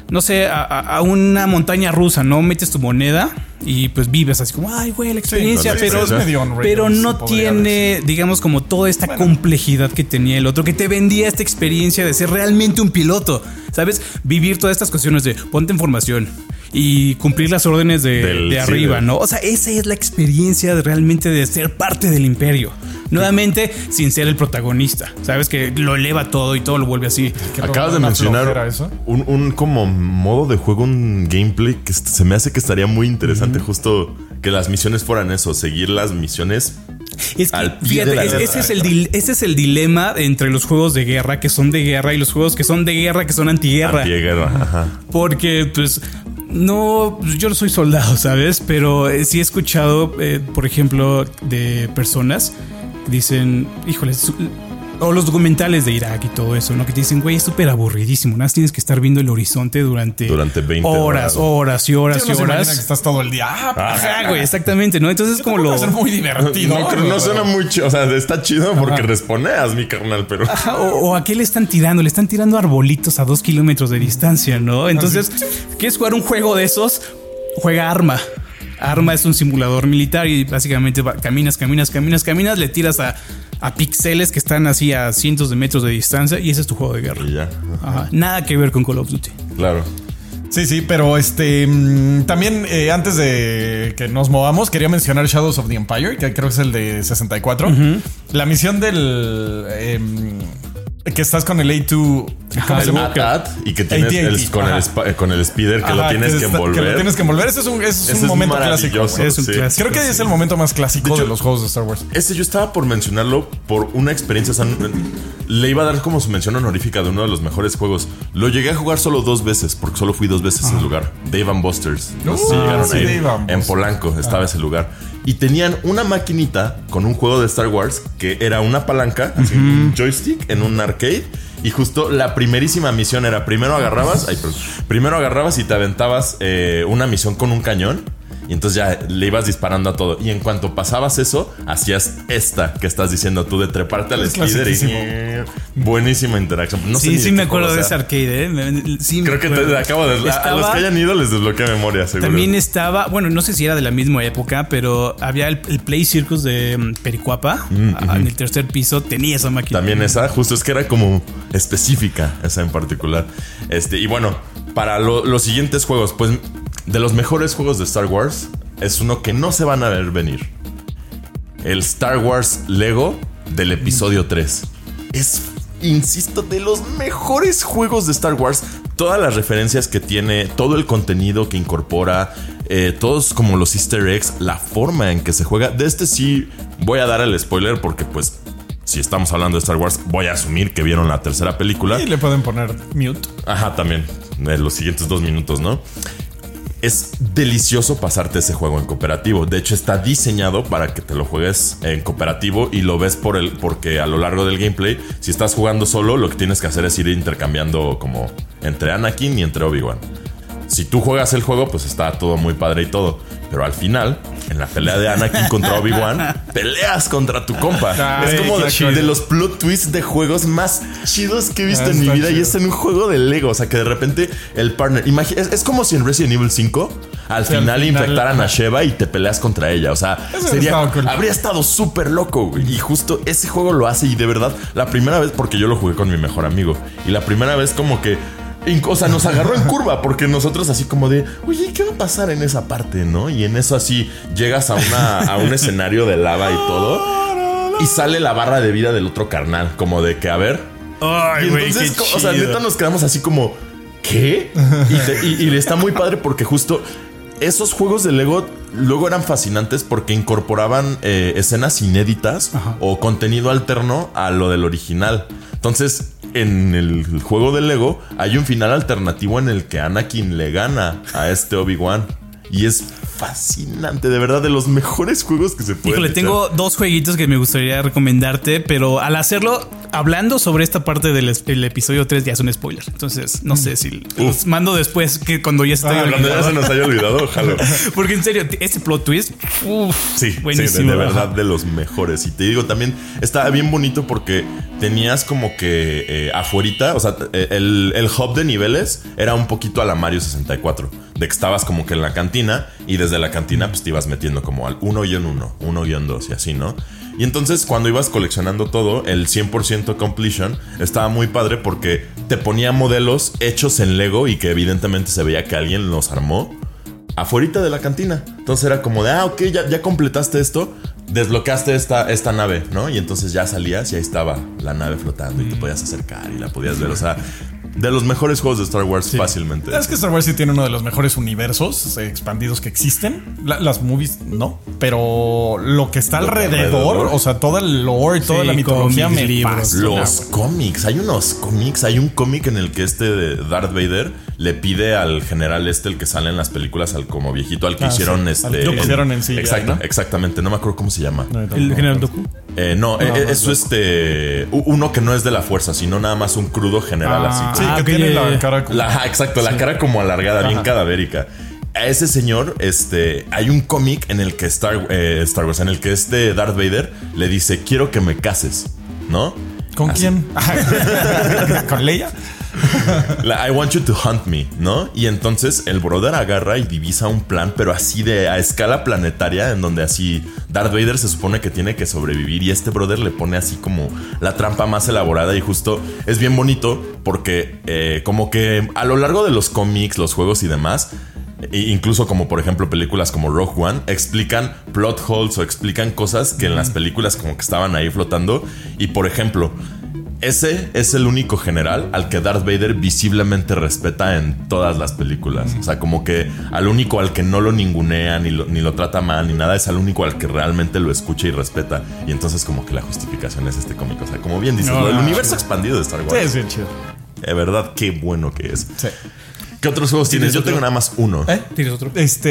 una montaña rusa, ¿no? Metes tu moneda y pues vives así como, ay, güey, la experiencia, pero no tiene, digamos, como toda esta complejidad que tenía el otro, que te vendía esta experiencia de ser realmente un piloto, ¿sabes? Vivir todas estas cuestiones de ponte en formación y cumplir las órdenes de arriba, ¿no? O sea, esa es la experiencia realmente de ser parte del Imperio. Nuevamente, sin ser el protagonista, ¿sabes? Que lo eleva todo y todo lo vuelve así. Acabas de mencionar un como modo de juego, un gameplay que se me hace que estaría muy interesante. Justo que las misiones fueran eso, seguir las misiones. Es que, fíjate, ese es el dilema entre los juegos de guerra que son de guerra y los juegos que son de guerra que son antiguerra. Ajá. Porque, pues, no, yo no soy soldado, ¿sabes? Pero sí he escuchado, por ejemplo, de personas que dicen, híjole, o los documentales de Irak y todo eso, ¿no? Que te dicen, güey, es súper aburridísimo. Nada más tienes que estar viendo el horizonte durante 20 horas y horas. Que estás todo el día. Ajá, güey, exactamente, ¿no? Entonces es como Va a ser muy divertido. No suena muy chido. O sea, está chido porque responeas, mi carnal, pero. Ajá, o a qué le están tirando. Le están tirando arbolitos a 2 kilómetros de distancia, ¿no? Entonces, ¿quieres jugar un juego de esos? Juega Arma. Arma es un simulador militar y básicamente caminas, le tiras a píxeles que están así a cientos de metros de distancia y ese es tu juego de guerra. Y ya. Ajá. Nada que ver con Call of Duty. Claro. Sí, pero también antes de que nos movamos, quería mencionar Shadows of the Empire, que creo que es el de 64. La misión del que estás con el A2 y que tienes con el speeder que lo tienes que envolver. Que lo tienes que envolver. Ese es un momento clásico. Es un clásico. Creo que es el momento más clásico de los juegos de Star Wars. Yo estaba por mencionarlo por una experiencia. O sea, le iba a dar como su mención honorífica de uno de los mejores juegos. Lo llegué a jugar solo 2 veces, porque solo fui 2 veces al lugar. Dave & Buster's. No sé si llegaron ahí. En Polanco estaba ese lugar. Y tenían una maquinita con un juego de Star Wars que era una palanca, así, un joystick en un arcade. Y justo la primerísima misión era primero agarrabas y te aventabas una misión con un cañón. Y entonces ya le ibas disparando a todo. Y en cuanto pasabas eso, hacías esta que estás diciendo tú de treparte al Spider y buenísima interacción. No sé sí me acuerdo de ese arcade, Sí, creo que te acabo de... a los que hayan ido les desbloqueé memoria, seguro. También estaba... Bueno, no sé si era de la misma época, pero había el Play Circus de Pericuapa. En el tercer piso tenía esa máquina. También esa, justo es que era como específica, esa en particular. Y bueno, para los siguientes juegos, pues de los mejores juegos de Star Wars, es uno que no se van a ver venir. El Star Wars Lego del episodio 3. Es, insisto, de los mejores juegos de Star Wars. Todas las referencias que tiene, todo el contenido que incorpora, todos como los easter eggs, la forma en que se juega. De este sí voy a dar el spoiler porque pues si estamos hablando de Star Wars voy a asumir que vieron la tercera película. Y le pueden poner mute. Ajá, también. Los siguientes 2 minutos, ¿no? Es delicioso pasarte ese juego en cooperativo. De hecho, está diseñado para que te lo juegues en cooperativo y lo ves porque a lo largo del gameplay, si estás jugando solo, lo que tienes que hacer es ir intercambiando como entre Anakin y entre Obi-Wan. Si tú juegas el juego, pues está todo muy padre y todo. Pero al final, en la pelea de Anakin contra Obi-Wan, peleas contra tu compa. Es como de los plot twists de juegos más chidos que he visto en mi vida. Chido. Y es en un juego de Lego. O sea, que de repente el partner... Es como si en Resident Evil 5 al final infectaran a Sheva y te peleas contra ella. O sea, habría estado súper loco, güey. Y justo ese juego lo hace. Y de verdad, la primera vez, porque yo lo jugué con mi mejor amigo, y la primera vez como que... O sea, nos agarró en curva porque nosotros así como de, oye, ¿qué va a pasar en esa parte, no? Y en eso así llegas a un escenario de lava y todo y sale la barra de vida del otro carnal, como de que, a ver. Ay, y entonces, o sea, neta nos quedamos así como, ¿qué? Y está muy padre porque justo esos juegos de Lego luego eran fascinantes porque incorporaban escenas inéditas o contenido alterno a lo del original. Entonces, en el juego de Lego hay un final alternativo en el que Anakin le gana a este Obi-Wan. Y es fascinante, de verdad, de los mejores juegos que se pueden. Híjole, tengo 2 jueguitos que me gustaría recomendarte, pero al hacerlo, hablando sobre esta parte del episodio 3 ya es un spoiler. Entonces, no sé si los mando después, que cuando ya estoy cuando ya se nos haya olvidado, ojalá. Porque en serio, este plot twist, sí, buenísimo. Sí, de verdad, de los mejores. Y te digo, también estaba bien bonito porque tenías como que afuerita, o sea, el hub de niveles era un poquito a la Mario 64, de que estabas como que en la cantina y desde la cantina pues te ibas metiendo como al 1-1, 1-2 y así, ¿no? Y entonces cuando ibas coleccionando todo, el 100% completion estaba muy padre porque te ponía modelos hechos en Lego y que evidentemente se veía que alguien los armó afuerita de la cantina. Entonces era como de, ok, ya completaste esto, desbloqueaste esta nave, ¿no? Y entonces ya salías y ahí estaba la nave flotando y te podías acercar y la podías ver, o sea... De los mejores juegos de Star Wars, fácilmente. Es que Star Wars sí tiene uno de los mejores universos expandidos que existen. Las movies, no. Pero lo que está alrededor, o sea, todo el lore y toda la mitología me pasa. Los cómics. Hay unos cómics. Hay un cómic en el que Darth Vader le pide al general el que sale en las películas, al como viejito, al que hicieron hicieron en sí. Exacto, ¿no? Exactamente. No me acuerdo cómo se llama. ¿El general Dooku? Eso uno que no es de la fuerza, sino nada más un crudo general así. Sí, que tiene la cara como... Exacto, la cara como alargada, bien cadavérica. A ese señor, hay un cómic en el que Star Wars, en el que Darth Vader le dice, quiero que me cases, ¿no? ¿Con quién? ¿Con Leia? I want you to hunt me, ¿no? Y entonces el brother agarra y divisa un plan, pero así a escala planetaria, en donde así Darth Vader se supone que tiene que sobrevivir y este brother le pone así como la trampa más elaborada y justo es bien bonito porque como que a lo largo de los cómics, los juegos y demás, incluso como por ejemplo películas como Rogue One, explican plot holes o explican cosas que en las películas como que estaban ahí flotando. Y por ejemplo, ese es el único general al que Darth Vader visiblemente respeta en todas las películas. O sea, como que al único al que no lo ningunea, ni lo trata mal, ni nada, es al único al que realmente lo escucha y respeta. Y entonces como que la justificación es este cómic. O sea, como bien dices, el universo expandido de Star Wars. Sí, es bien chido. De verdad, qué bueno que es. Sí. ¿Qué otros juegos tienes? Yo tengo nada más uno. ¿Tienes otro?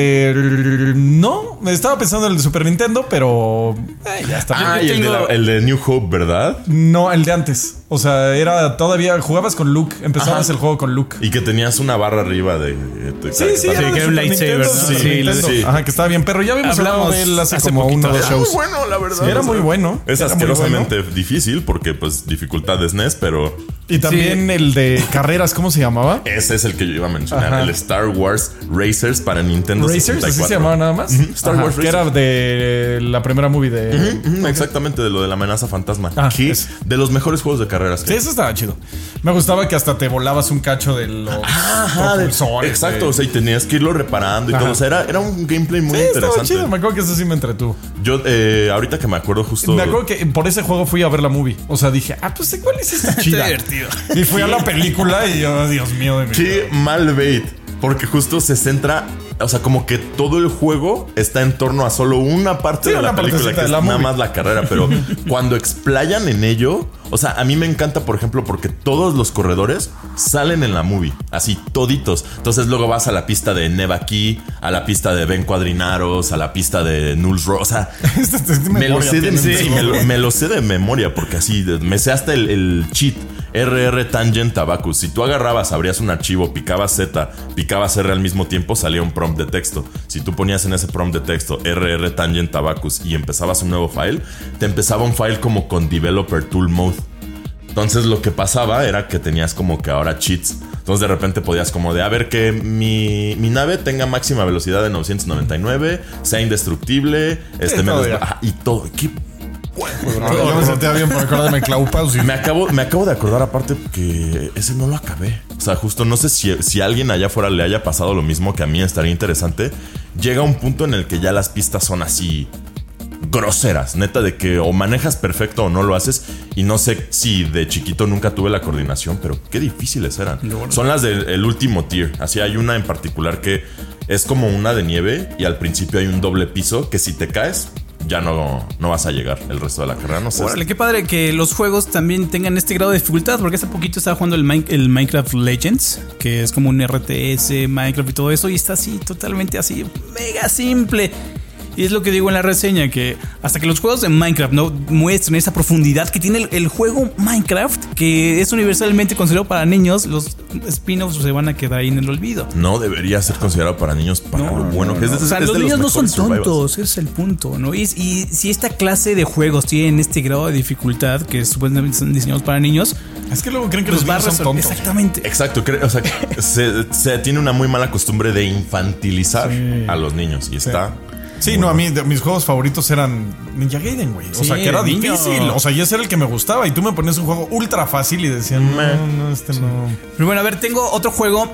No, estaba pensando en el de Super Nintendo, pero ya está. Y el de New Hope, ¿verdad? No, el de antes. O sea, era todavía jugabas con Luke, empezabas el juego con Luke. Y que tenías una barra arriba de sí, que era un lightsaber. Sí. Ajá, que estaba bien, pero ya habíamos hablado de él hace como uno de shows. Era muy bueno, la verdad. Sí, era muy bueno. Es asquerosamente difícil porque pues dificultad de SNES, pero... Y también el de carreras, ¿cómo se llamaba? Ese es el que yo iba a mencionar. El Star Wars Racers para Nintendo 64. ¿Así se llamaba nada más? Star Wars Racers. Que era de la primera movie de... Exactamente, de lo de la amenaza fantasma. De los mejores juegos de carreras. Sí, eso estaba chido. Me gustaba que hasta te volabas un cacho de los propulsores. Exacto, o sea, y tenías que irlo reparando y todo. O sea, era un gameplay muy interesante. Estaba chido. Me acuerdo que eso sí me entretuvo. Yo, ahorita que me acuerdo justo... Me acuerdo que por ese juego fui a ver la movie. O sea, dije, pues igual es esta chida. Y fui a la película y yo, Dios mío de mi vida. Qué mal bait. Porque justo se centra, o sea, como que todo el juego está en torno a solo una parte de la película, que es nada más la carrera. Pero cuando explayan en ello, o sea, a mí me encanta, por ejemplo, porque todos los corredores salen en la movie, así toditos. Entonces luego vas a la pista de Nevaki, a la pista de Ben Cuadrinaros, a la pista de Null's Road. O sea, me lo sé de memoria, porque así me sé hasta el cheat. RR Tangent Abacus. Si tú agarrabas, abrías un archivo, picabas Z, picabas R al mismo tiempo, salía un prompt de texto. Si tú ponías en ese prompt de texto RR Tangent Abacus y empezabas un nuevo file, te empezaba un file como con Developer Tool Mode. Entonces lo que pasaba era que tenías como que ahora cheats. Entonces de repente podías como de, a ver, que mi nave tenga máxima velocidad de 999, sea indestructible, y todo. ¿Qué? Yo me sentía bien por acordarme de Claupaus. Me acabo de acordar aparte que ese no lo acabé. O sea, justo no sé si a alguien allá afuera le haya pasado lo mismo que a mí, estaría interesante. Llega un punto en el que ya las pistas son así groseras, neta, de que o manejas perfecto o no lo haces. Y no sé si de chiquito nunca tuve la coordinación, pero qué difíciles eran. Son las del último tier. Así hay una en particular que es como una de nieve y al principio hay un doble piso que si te caes ya no vas a llegar el resto de la carrera. No sé. Órale, qué padre que los juegos también tengan este grado de dificultad, porque hace poquito estaba jugando el Minecraft Legends, que es como un RTS, Minecraft y todo eso, y está así, totalmente así, mega simple. Y es lo que digo en la reseña, que hasta que los juegos de Minecraft no muestren esa profundidad que tiene el juego Minecraft, que es universalmente considerado para niños, los spin-offs se van a quedar ahí en el olvido. No debería ser considerado para niños para lo bueno que es. O sea, los niños no son tontos, ese es el punto, ¿no? Y si esta clase de juegos tienen este grado de dificultad, que supuestamente son diseñados para niños, es que luego creen que los niños son tontos. Exactamente. Exacto, o sea, se tiene una muy mala costumbre de infantilizar a los niños y está... Sí, no, a mí mis juegos favoritos eran Ninja Gaiden, güey. O sea, que era difícil. O sea, y ese era el que me gustaba. Y tú me ponías un juego ultra fácil y decían, no, no. Pero bueno, a ver, tengo otro juego.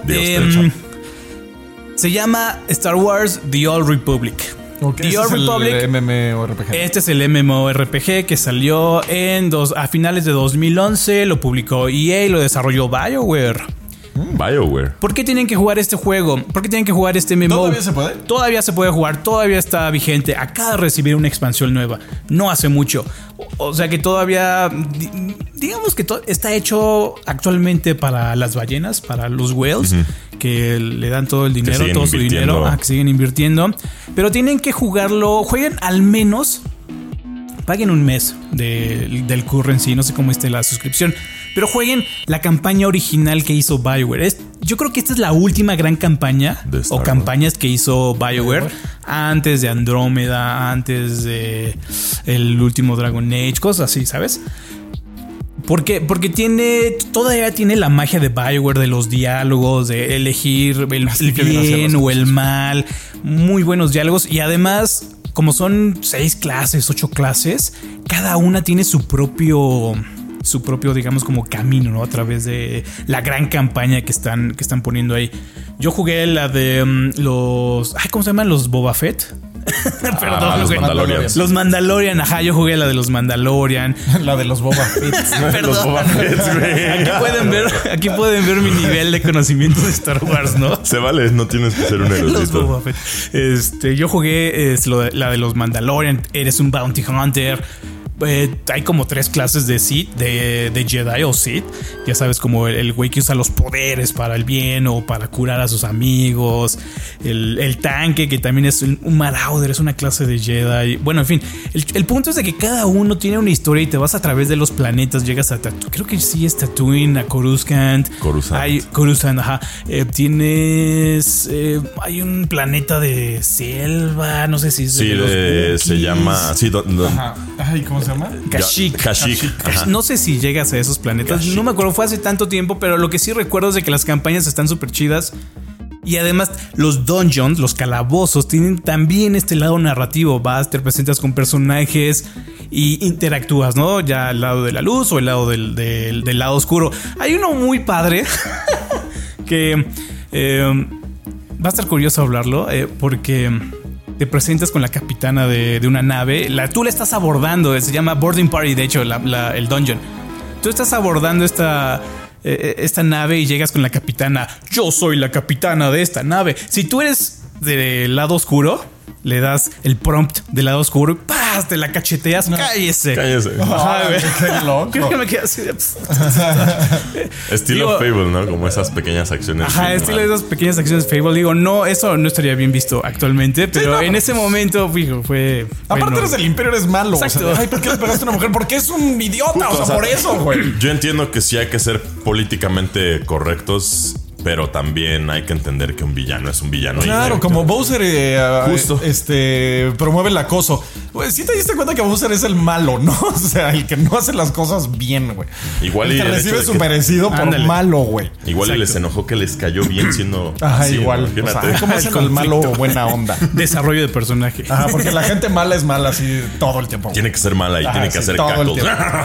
Se llama Star Wars The Old Republic. Okay, The Old Republic. El MMORPG. Este es el MMORPG que salió a finales de 2011. Lo publicó EA y lo desarrolló BioWare. BioWare. ¿Por qué tienen que jugar este juego? ¿Por qué tienen que jugar este MMO? ¿Todavía se puede? Todavía se puede jugar, todavía está vigente. Acaba de recibir una expansión nueva. No hace mucho. O sea que todavía, digamos que está hecho actualmente para las ballenas, para los whales, que le dan todo el dinero, todo su dinero, que siguen invirtiendo. Pero tienen que jugarlo, jueguen al menos, paguen un mes del currency, no sé cómo esté la suscripción. Pero jueguen la campaña original que hizo BioWare. Yo creo que esta es la última gran campaña o campañas que hizo BioWare antes de Andrómeda, antes de el último Dragon Age, cosas así, ¿sabes? Porque todavía tiene la magia de BioWare, de los diálogos, de elegir el bien o el mal. Muy buenos diálogos y además, como son 6 clases, 8 clases, cada una tiene su propio, digamos, como camino, ¿no? A través de la gran campaña que están poniendo ahí. Yo jugué la de los... ¿cómo se llaman? Los Boba Fett. Perdón, los Mandalorian. Los Mandalorian, yo jugué la de los Mandalorian. La de los Boba Fett. Los Boba Fett, güey. Aquí pueden ver mi nivel de conocimiento de Star Wars, ¿no? Se vale, no tienes que ser un erudito. Los Boba Fett. Yo jugué la de los Mandalorian. Eres un bounty hunter. hay como 3 clases de Sith, de Jedi o Sith. Ya sabes, como el güey que usa los poderes para el bien o para curar a sus amigos. El tanque, que también es un Marauder, es una clase de Jedi. Bueno, en fin, el punto es de que cada uno tiene una historia y te vas a través de los planetas. Llegas a Tatooine, creo que sí es Tatooine, a Coruscant. Coruscant, ajá. Tienes... hay un planeta de selva, no sé si es se llama... Sí, ajá. Ay, ¿cómo se llama? Kashyyyk. No sé si llegas a esos planetas. Kashyyyk. No me acuerdo, fue hace tanto tiempo, pero lo que sí recuerdo es de que las campañas están súper chidas. Y además los dungeons, los calabozos, tienen también este lado narrativo. Vas, te presentas con personajes y interactúas, ¿no? Ya al lado de la luz o el lado del lado oscuro. Hay uno muy padre que va a estar curioso hablarlo porque te presentas con la capitana de una nave. Tú la estás abordando, se llama Boarding Party, de hecho, el dungeon. Tú estás abordando esta nave y llegas con la capitana. Yo soy la capitana de esta nave. Si tú eres del lado oscuro, le das el prompt del lado oscuro y ¡paz! Te la cacheteas. No. Cállese. Qué loco. Creo que me quedé así de... Estilo Fable, ¿no? Como esas pequeñas acciones. Ajá, estilo de esas pequeñas acciones Fable. Digo, no, eso no estaría bien visto actualmente, pero en ese momento fue... Aparte eres del Imperio, eres malo. Exacto. O sea, ay, ¿por qué le pegaste a una mujer? Porque es un idiota. O sea, por eso, güey. Yo entiendo que sí hay que ser políticamente correctos, pero también hay que entender que un villano es un villano. Claro, como Bowser justo promueve el acoso. Güey, sí te diste cuenta que Bowser es el malo, ¿no? O sea, el que no hace las cosas bien, güey. Igual el que recibe su merecido por malo, güey. Igual y les enojó que les cayó bien siendo ajá, así, igual. O sea, ¿cómo hacen el malo buena onda? Desarrollo de personaje. Ajá, porque la gente mala es mala así todo el tiempo. Tiene que ser mala y tiene que hacer cacos.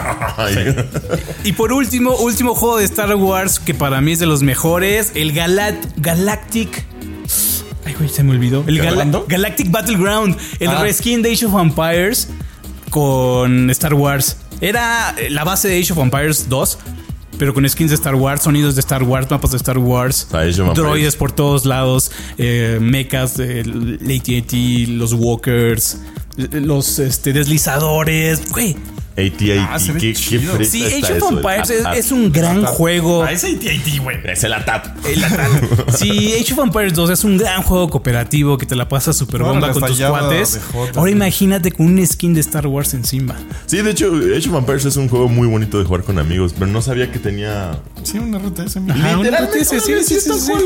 Y por último juego de Star Wars que para mí es de los mejores, el Galactic... Ay, güey, se me olvidó. El Galactic Battleground. El reskin de Age of Empires con Star Wars. Era la base de Age of Empires 2, pero con skins de Star Wars, sonidos de Star Wars, mapas de Star Wars, droides por todos lados, mechas, el AT-AT, los walkers, los deslizadores. Güey, AT-AT, qué fresa. Sí, Age of Empires es un gran juego. Es AT-AT, güey. Es el ATAT. Sí, Age of Empires 2 es un gran juego cooperativo que te la pasas súper bomba con tus cuates. Ahora imagínate con un skin de Star Wars encima. Sí, de hecho, Age of Empires es un juego muy bonito de jugar con amigos, pero no sabía que tenía... Sí, un RTS. Ajá, un RTS, sí.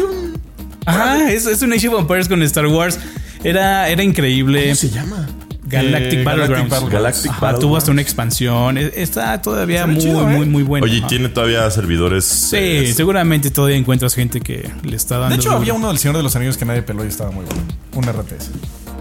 Ajá, es un Age of Empires con Star Wars. Era increíble. ¿Cómo se llama? Galactic Battlegrounds. Battlegrounds. Tuvo hasta una expansión. Está todavía muy bueno. Oye, ¿tiene todavía servidores? Sí, seguramente todavía encuentras gente que le está dando. De hecho, había uno del Señor de los Anillos que nadie peló y estaba muy bueno. Un RTS.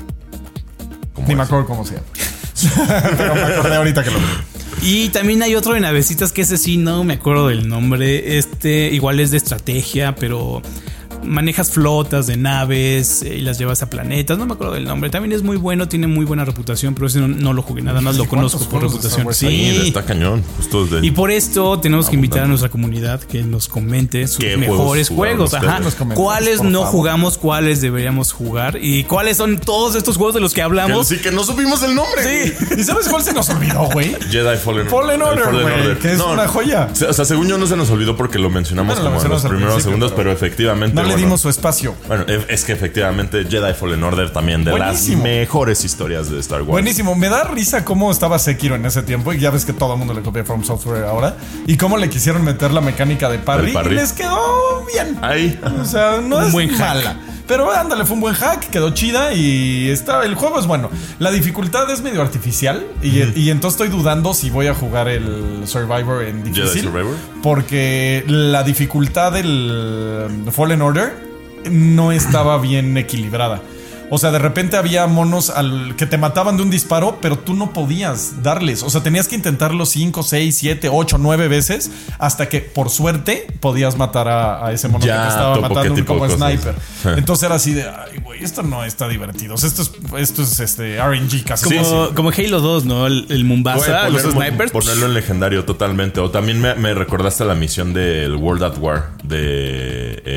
Ni me acuerdo cómo se llama. Pero me acordé ahorita que lo vi. Y también hay otro de navecitas que ese sí no me acuerdo del nombre. Igual es de estrategia, pero manejas flotas de naves y las llevas a planetas. No me acuerdo del nombre. También es muy bueno, tiene muy buena reputación, pero ese no lo jugué, nada más lo conozco por reputación. Sí, está cañón. Y por esto tenemos que invitar a nuestra comunidad que nos comente sus mejores juegos. Ajá. ¿Cuáles no jugamos? ¿Cuáles deberíamos jugar? ¿Y cuáles son todos estos juegos de los que hablamos? Sí, que no supimos el nombre. Sí. ¿Y sabes cuál se nos olvidó, güey? Jedi Fallen Order, güey. Que es una joya. O sea, según yo no se nos olvidó porque lo mencionamos como en los primeros segundos, pero efectivamente no le dimos su espacio. Bueno, es que efectivamente Jedi Fallen Order también de las mejores historias de Star Wars. Buenísimo. Me da risa cómo estaba Sekiro en ese tiempo. Y ya ves que todo el mundo le copia From Software ahora. Y cómo le quisieron meter la mecánica de parry. Y les quedó bien. Ahí. O sea, no es mala. Pero ándale, fue un buen hack, quedó chida y el juego es bueno. La dificultad es medio artificial y entonces estoy dudando si voy a jugar el Survivor en difícil. Jedi Survivor. Porque la dificultad del Fallen Order no estaba bien equilibrada. O sea, de repente había monos que te mataban de un disparo, pero tú no podías darles. O sea, tenías que intentarlo 5, 6, 7, 8, 9 veces hasta que, por suerte, podías matar a ese mono que te estaba matando como sniper. Entonces era así de, ay, güey, esto no está divertido. O sea, esto es RNG casi. Como Halo 2, ¿no? El Mombasa, los snipers. Ponerlo en legendario totalmente. O también me recordaste la misión del World at War de Call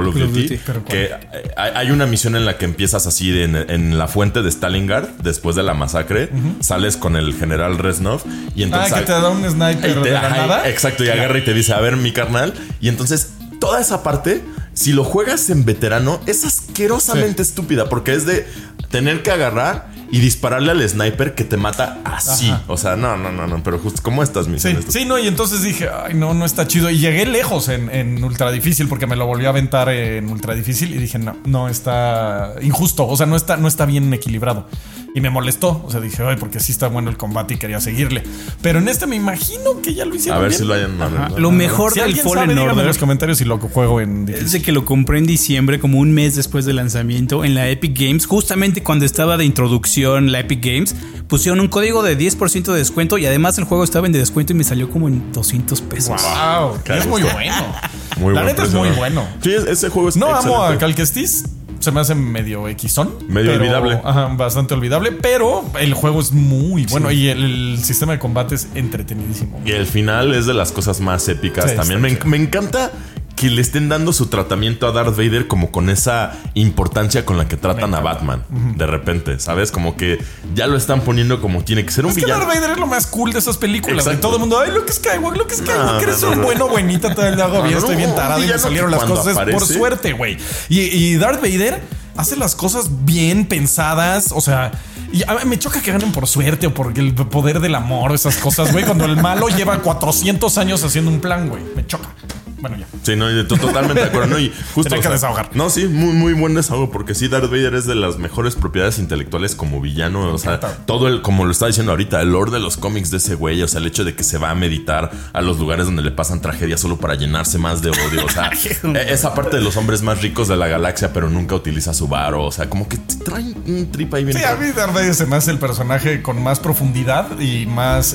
Call of Duty. Que hay una misión en la que empiezas así en la fuente de Stalingrad, después de la masacre. Sales con el general Reznov y entonces... que te da un sniper de la nada. Exacto, y agarra y te dice, a ver, mi carnal. Y entonces, toda esa parte, si lo juegas en veterano, es asquerosamente estúpida, porque es de tener que agarrar y dispararle al sniper que te mata así. Ajá. O sea, no, pero justo como estas misiones. Sí, no, y entonces dije, ay, no está chido. Y llegué lejos en ultra difícil, porque me lo volví a aventar en ultra difícil y dije, no está injusto. O sea, no está bien equilibrado. Y me molestó. O sea, dije, ay, porque sí está bueno el combate y quería seguirle. Pero en este me imagino que ya lo hicieron. A ver bien. si lo hayan. Lo mejor del Fallen Order en los comentarios si lo juego en difícil. Es de que lo compré en diciembre, como un mes después del lanzamiento, en la Epic Games. Justamente cuando estaba de introducción la Epic Games, pusieron un código de 10% de descuento y además el juego estaba en descuento y me salió como en $200. Wow, es muy bueno. La neta es muy bueno. Sí, ese juego es no excelente. Amo a Cal Kestis. Se me hace medio Xon. Medio olvidable. Ajá, bastante olvidable. Pero el juego es muy bueno. Y el sistema de combate es entretenidísimo. Y el final es de las cosas más épicas también. Me encanta que le estén dando su tratamiento a Darth Vader como con esa importancia con la que tratan a Batman. De repente, ¿sabes? Como que ya lo están poniendo como tiene que ser un villano. Es que Darth Vader es lo más cool de esas películas. Y todo el mundo, ay, Luke Skywalker, eres un buenita, todo el hago bien, estoy bien tarado y me salieron las cosas por suerte, güey. Y Darth Vader hace las cosas bien pensadas, o sea... Y a mí me choca que ganen por suerte o por el poder del amor, esas cosas, güey. Cuando el malo lleva 400 años haciendo un plan, güey. Me choca. Bueno, ya. Sí, no, totalmente de acuerdo. No, y justo, tenía que desahogar. No, sí, muy buen desahogo, porque sí, Darth Vader es de las mejores propiedades intelectuales como villano. O sea, todo como lo está diciendo ahorita, el lore de los cómics de ese güey. O sea, el hecho de que se va a meditar a los lugares donde le pasan tragedias solo para llenarse más de odio. O sea, esa parte de los hombres más ricos de la galaxia, pero nunca utiliza su varo. O sea, como que trae un trip ahí bien. Sí, a mí Darth Vader se me hace el personaje con más profundidad y más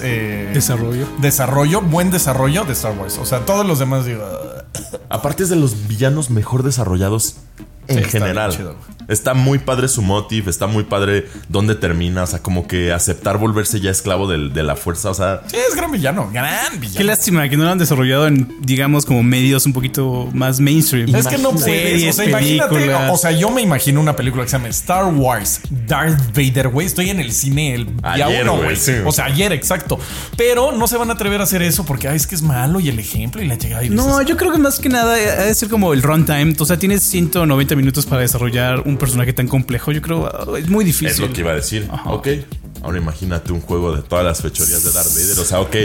buen desarrollo de Star Wars. O sea, todos los demás digo... Aparte es de los villanos mejor desarrollados en general. Está muy padre su motive, está muy padre dónde termina, o sea, como que aceptar volverse ya esclavo de la fuerza, o sea... Sí, es gran villano. Qué lástima que no lo han desarrollado en, digamos, como medios un poquito más mainstream. Es que no puedes, o sea, imagínate, o sea, yo me imagino una película que se llama Star Wars Darth Vader, güey. Estoy en el cine el día uno, güey. Sí, o sea, ayer, exacto. Pero no se van a atrever a hacer eso porque es que es malo y el ejemplo y la llegada. No, yo creo que más que nada ha de ser como el runtime. O sea, tienes 190 minutos para desarrollar un personaje tan complejo. Yo creo es muy difícil. Es lo que iba a decir. Ajá. Ok. Ahora imagínate un juego de todas las fechorías de Darth Vader. O sea, ok,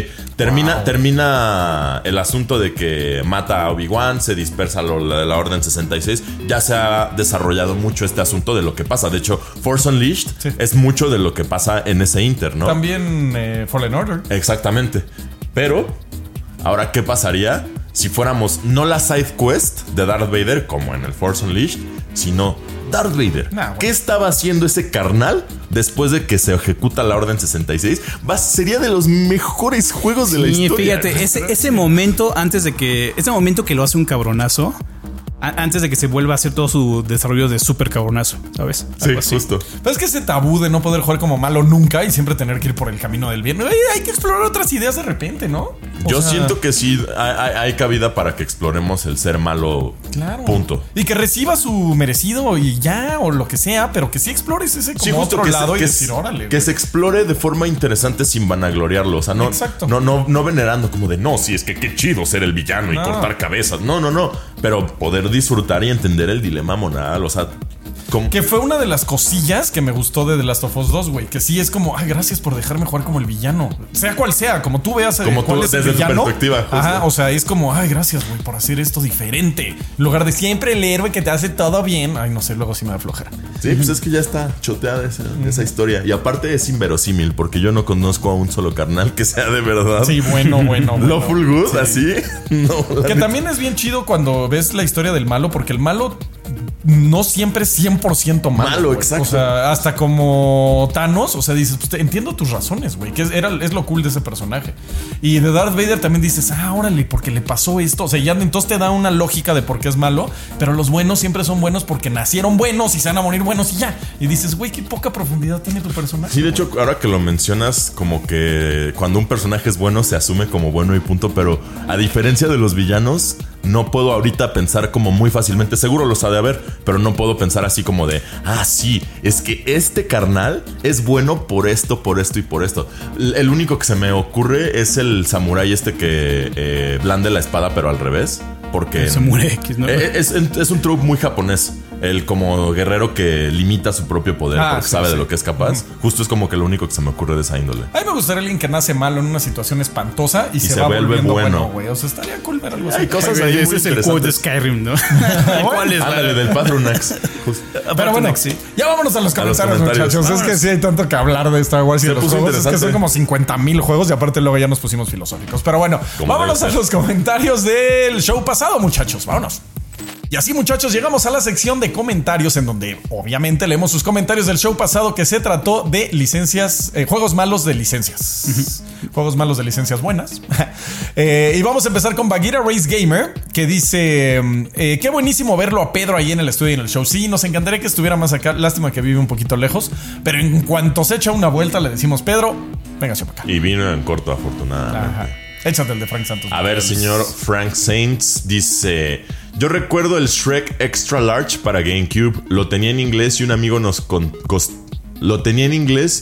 termina el asunto de que mata a Obi-Wan, se dispersa la Orden 66. Ya se ha desarrollado mucho este asunto de lo que pasa. De hecho, Force Unleashed es mucho de lo que pasa en ese inter, ¿no? También Fallen Order. Exactamente. Pero, ahora, ¿qué pasaría si fuéramos no la side quest de Darth Vader como en el Force Unleashed, sino Darth Vader? ¿Qué estaba haciendo ese carnal después de que se ejecuta la Orden 66? Sería de los mejores juegos de la historia. Fíjate, ese momento que lo hace un cabronazo, antes de que se vuelva a hacer todo su desarrollo de súper cabronazo, ¿sabes? Sí, justo. Pero es que ese tabú de no poder jugar como malo nunca y siempre tener que ir por el camino del bien. Hay que explorar otras ideas de repente, ¿no? Yo siento que sí hay cabida para que exploremos el ser malo. Claro. Punto. Y que reciba su merecido y ya, o lo que sea, pero que sí explores ese como otro lado y decir, órale. Que se explore de forma interesante sin vanagloriarlo. O sea, no venerando como de sí, es que qué chido ser el villano y cortar cabezas. No. Pero poder disfrutar y entender el dilema moral, o sea, que fue una de las cosillas que me gustó de The Last of Us 2, güey. Que sí es como, gracias por dejarme jugar como el villano. Sea cual sea, como tú veas como cuál tú, es el desde villano. Tu perspectiva. Ajá, o sea, es como, gracias, güey, por hacer esto diferente. En lugar de siempre el héroe que te hace todo bien. No sé, luego sí me da flojera. Sí, pues es que ya está choteada esa historia. Y aparte es inverosímil, porque yo no conozco a un solo carnal que sea de verdad. Sí, bueno. Lawful Good, así. No. Que también es bien chido cuando ves la historia del malo, porque el malo no siempre es 100% malo. Exacto. O sea, hasta como Thanos, o sea, dices, pues entiendo tus razones, güey, que es lo cool de ese personaje. Y de Darth Vader también dices, órale, porque le pasó esto. O sea, ya entonces te da una lógica de por qué es malo, pero los buenos siempre son buenos porque nacieron buenos y se van a morir buenos y ya. Y dices, güey, qué poca profundidad tiene tu personaje. Sí, de hecho, ahora que lo mencionas, como que cuando un personaje es bueno se asume como bueno y punto, pero a diferencia de los villanos, no puedo ahorita pensar como muy fácilmente. Seguro los ha de haber, pero no puedo pensar así como de, sí, es que este carnal es bueno por esto y por esto. El único que se me ocurre es el samurái que blande la espada, pero al revés. Porque el Samurai X, ¿no? Es un trope muy japonés. El como guerrero que limita su propio poder porque sabe de lo que es capaz. Justo es como que lo único que se me ocurre de esa índole. A mí me gustaría alguien que nace malo en una situación espantosa y se va volviendo bueno, güey. O sea, estaría cool ver algo así. Hay cosas ahí. Ese es el quote de Skyrim, ¿no? ¿Cuál es? Del Patronax. Pero bueno, ya vámonos a los comentarios, muchachos. Es que sí hay tanto que hablar de Star Wars y de los juegos. Es que son como 50,000 juegos y aparte luego ya nos pusimos filosóficos. Pero bueno, vámonos a los comentarios del show pasado, muchachos. Vámonos. Y así, muchachos, llegamos a la sección de comentarios en donde obviamente leemos sus comentarios del show pasado que se trató de licencias, juegos malos de licencias. Juegos malos de licencias buenas. Y vamos a empezar con Bagheera Race Gamer, que dice, qué buenísimo verlo a Pedro ahí en el estudio y en el show. Sí, nos encantaría que estuviera más acá. Lástima que vive un poquito lejos. Pero en cuanto se echa una vuelta le decimos, Pedro, véngase para acá. Y vino en corto, afortunadamente. Ajá. Échate el de Frank Santos. A ver, señor Frank Saints dice: yo recuerdo el Shrek Extra Large para GameCube. Lo tenía en inglés y un amigo lo tenía en inglés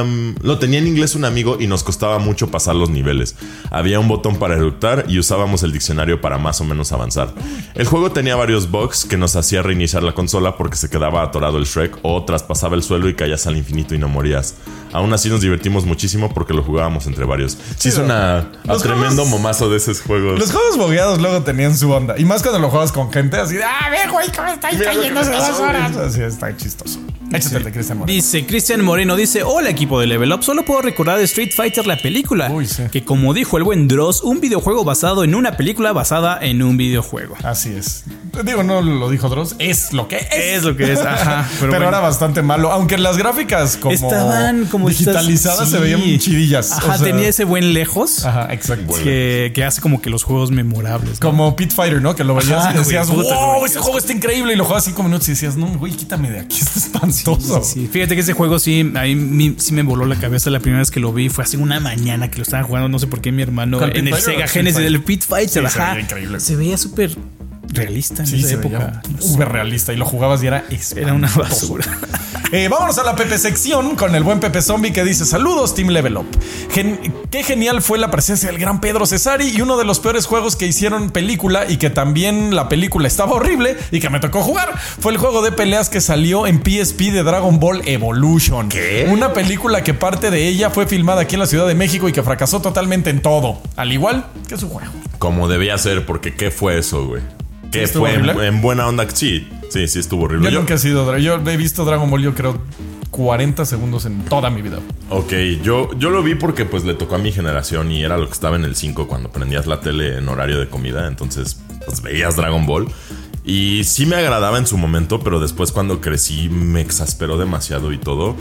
un amigo y nos costaba mucho pasar los niveles. Había un botón para eructar y usábamos el diccionario para más o menos avanzar. El juego tenía varios bugs que nos hacía reiniciar la consola porque se quedaba atorado el Shrek o traspasaba el suelo y caías al infinito y no morías. Aún así nos divertimos muchísimo porque lo jugábamos entre varios. Sí, suena a tremendo momazo de esos juegos. Los juegos bugueados luego tenían su onda. Y más cuando lo juegas con gente así de, ve, güey, cómo estáis cayendo hace 2 horas. Así está chistoso. Échate el de Cristian Moreno. Dice Cristian Moreno, hola equipo de Level Up, solo puedo recordar de Street Fighter la película. Que como dijo el buen Dross, un videojuego basado en una película basada en un videojuego. Así es. Digo, no lo dijo Dross, es lo que es. Es lo que es, ajá. Pero bueno, era bastante malo. Aunque las gráficas estaban como digitalizadas se veían chidillas. Ajá, o sea, tenía ese buen lejos. Ajá, exacto. Que hace como que los juegos memorables, ¿no? Como Pit Fighter, ¿no? Que lo veías y decías, wow, ese juego está increíble. Y lo jugabas 5 minutos y decías, no, güey, quítame de aquí, está espantoso. Sí. Fíjate que ese juego sí me voló la cabeza la primera vez que lo vi. Fue hace una mañana que lo estaban jugando, no sé por qué mi hermano en el Sega Genesis del Pit Fighter. Sí, se veía increíble. Se veía súper realista en esa época. Súper realista. Y lo jugabas y era una basura. Vámonos a la Pepe sección con el buen Pepe Zombie que dice: saludos Team Level Up. Qué genial fue la presencia del gran Pedro Cesari y uno de los peores juegos que hicieron película y que también la película estaba horrible y que me tocó jugar fue el juego de peleas que salió en PSP de Dragon Ball Evolution. ¿Qué? Una película que parte de ella fue filmada aquí en la Ciudad de México y que fracasó totalmente en todo, al igual que su juego. Como debía ser, porque ¿qué fue eso, güey? ¿Qué fue en buena onda? Sí, estuvo horrible. Yo nunca he sido. Yo he visto Dragon Ball, yo creo, 40 segundos en toda mi vida. Ok, yo lo vi porque pues le tocó a mi generación y era lo que estaba en el 5 cuando prendías la tele en horario de comida. Entonces, pues veías Dragon Ball. Y sí me agradaba en su momento, pero después cuando crecí me exasperó demasiado y todo.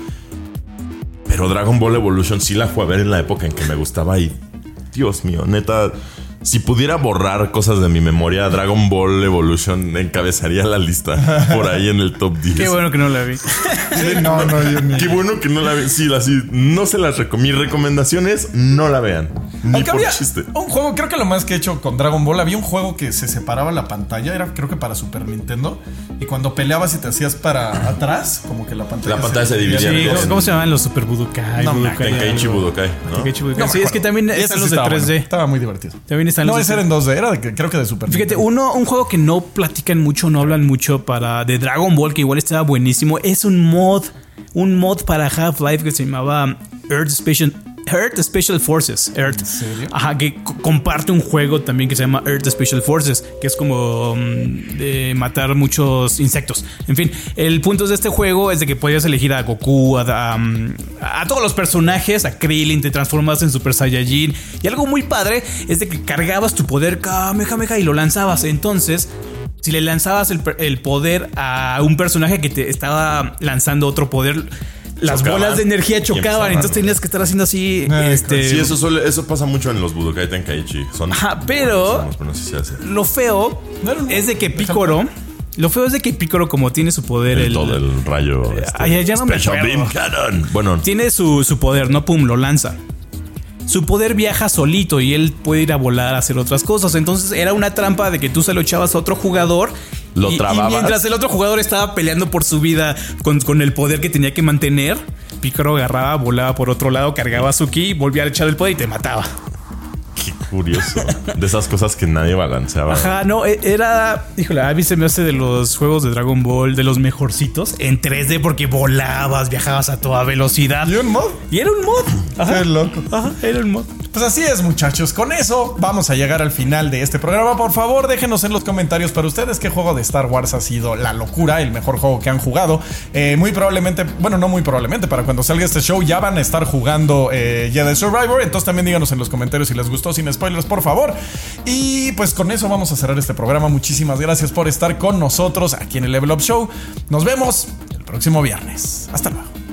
Pero Dragon Ball Evolution sí la fue a ver en la época en que me gustaba y... Dios mío, neta... Si pudiera borrar cosas de mi memoria, Dragon Ball Evolution encabezaría la lista por ahí en el top 10. Qué bueno que no la vi. No, yo ni... Qué bueno que no la vi. Sí, así, no se las recomiendo. Mi recomendación es no la vean. Ni Aunque por había chiste. Un juego, creo que lo más que he hecho con Dragon Ball, había un juego que se separaba la pantalla, era creo que para Super Nintendo, y cuando peleabas y te hacías para atrás, como que la pantalla se dividía. Sí, ¿cómo se llaman los Super Budokai? Tenkaichi Budokai, ¿no? Tenkaichi Budokai. Sí, es que también están los de 3D. Bueno, estaba muy divertido. También están no, ese era en 2D, era creo que de Super Fíjate, Nintendo. un juego que no platican mucho, no hablan mucho de Dragon Ball, que igual estaba buenísimo, es un mod para Half-Life que se llamaba Earth Special Forces. ¿En serio? Ajá, que comparte un juego también que se llama Earth Special Forces, que es como de matar muchos insectos. En fin, el punto de este juego es de que podías elegir a Goku, a todos los personajes, a Krillin, te transformas en Super Saiyajin. Y algo muy padre es de que cargabas tu poder Kamehameha y lo lanzabas. Entonces, si le lanzabas el poder a un personaje que te estaba lanzando otro poder, las bolas de energía chocaban, entonces tenías que estar haciendo así. Sí, eso pasa mucho en los Budokai Tenkaichi. Pero lo feo es de que Piccolo. Lo feo es de que Piccolo, como tiene su poder, todo el rayo. Ya no me acuerdo. Beam Cannon. Bueno, tiene su poder, ¿no? Pum, lo lanza. su poder viaja solito y él puede ir a volar, a hacer otras cosas. Entonces era una trampa de que tú se lo echabas a otro jugador. Lo trababas. Y mientras el otro jugador estaba peleando por su vida con el poder que tenía que mantener, Picaro agarraba, volaba por otro lado, cargaba su ki, volvía a echar el poder y te mataba. Qué curioso. De esas cosas que nadie balanceaba. Ajá, no, era... Híjole, a mí se me hace de los juegos de Dragon Ball de los mejorcitos en 3D porque volabas, viajabas a toda velocidad. ¿Y un mod? Y era un mod. Ajá. Qué loco. Ajá, era un mod. Pues así es, muchachos. Con eso vamos a llegar al final de este programa. Por favor, déjenos en los comentarios para ustedes qué juego de Star Wars ha sido la locura, el mejor juego que han jugado. Muy probablemente, bueno, no muy probablemente, para cuando salga este show ya van a estar jugando Jedi Survivor. Entonces también díganos en los comentarios si les gustó, sin spoilers, por favor. Y pues con eso vamos a cerrar este programa. Muchísimas gracias por estar con nosotros aquí en el Level Up Show. Nos vemos el próximo viernes. Hasta luego.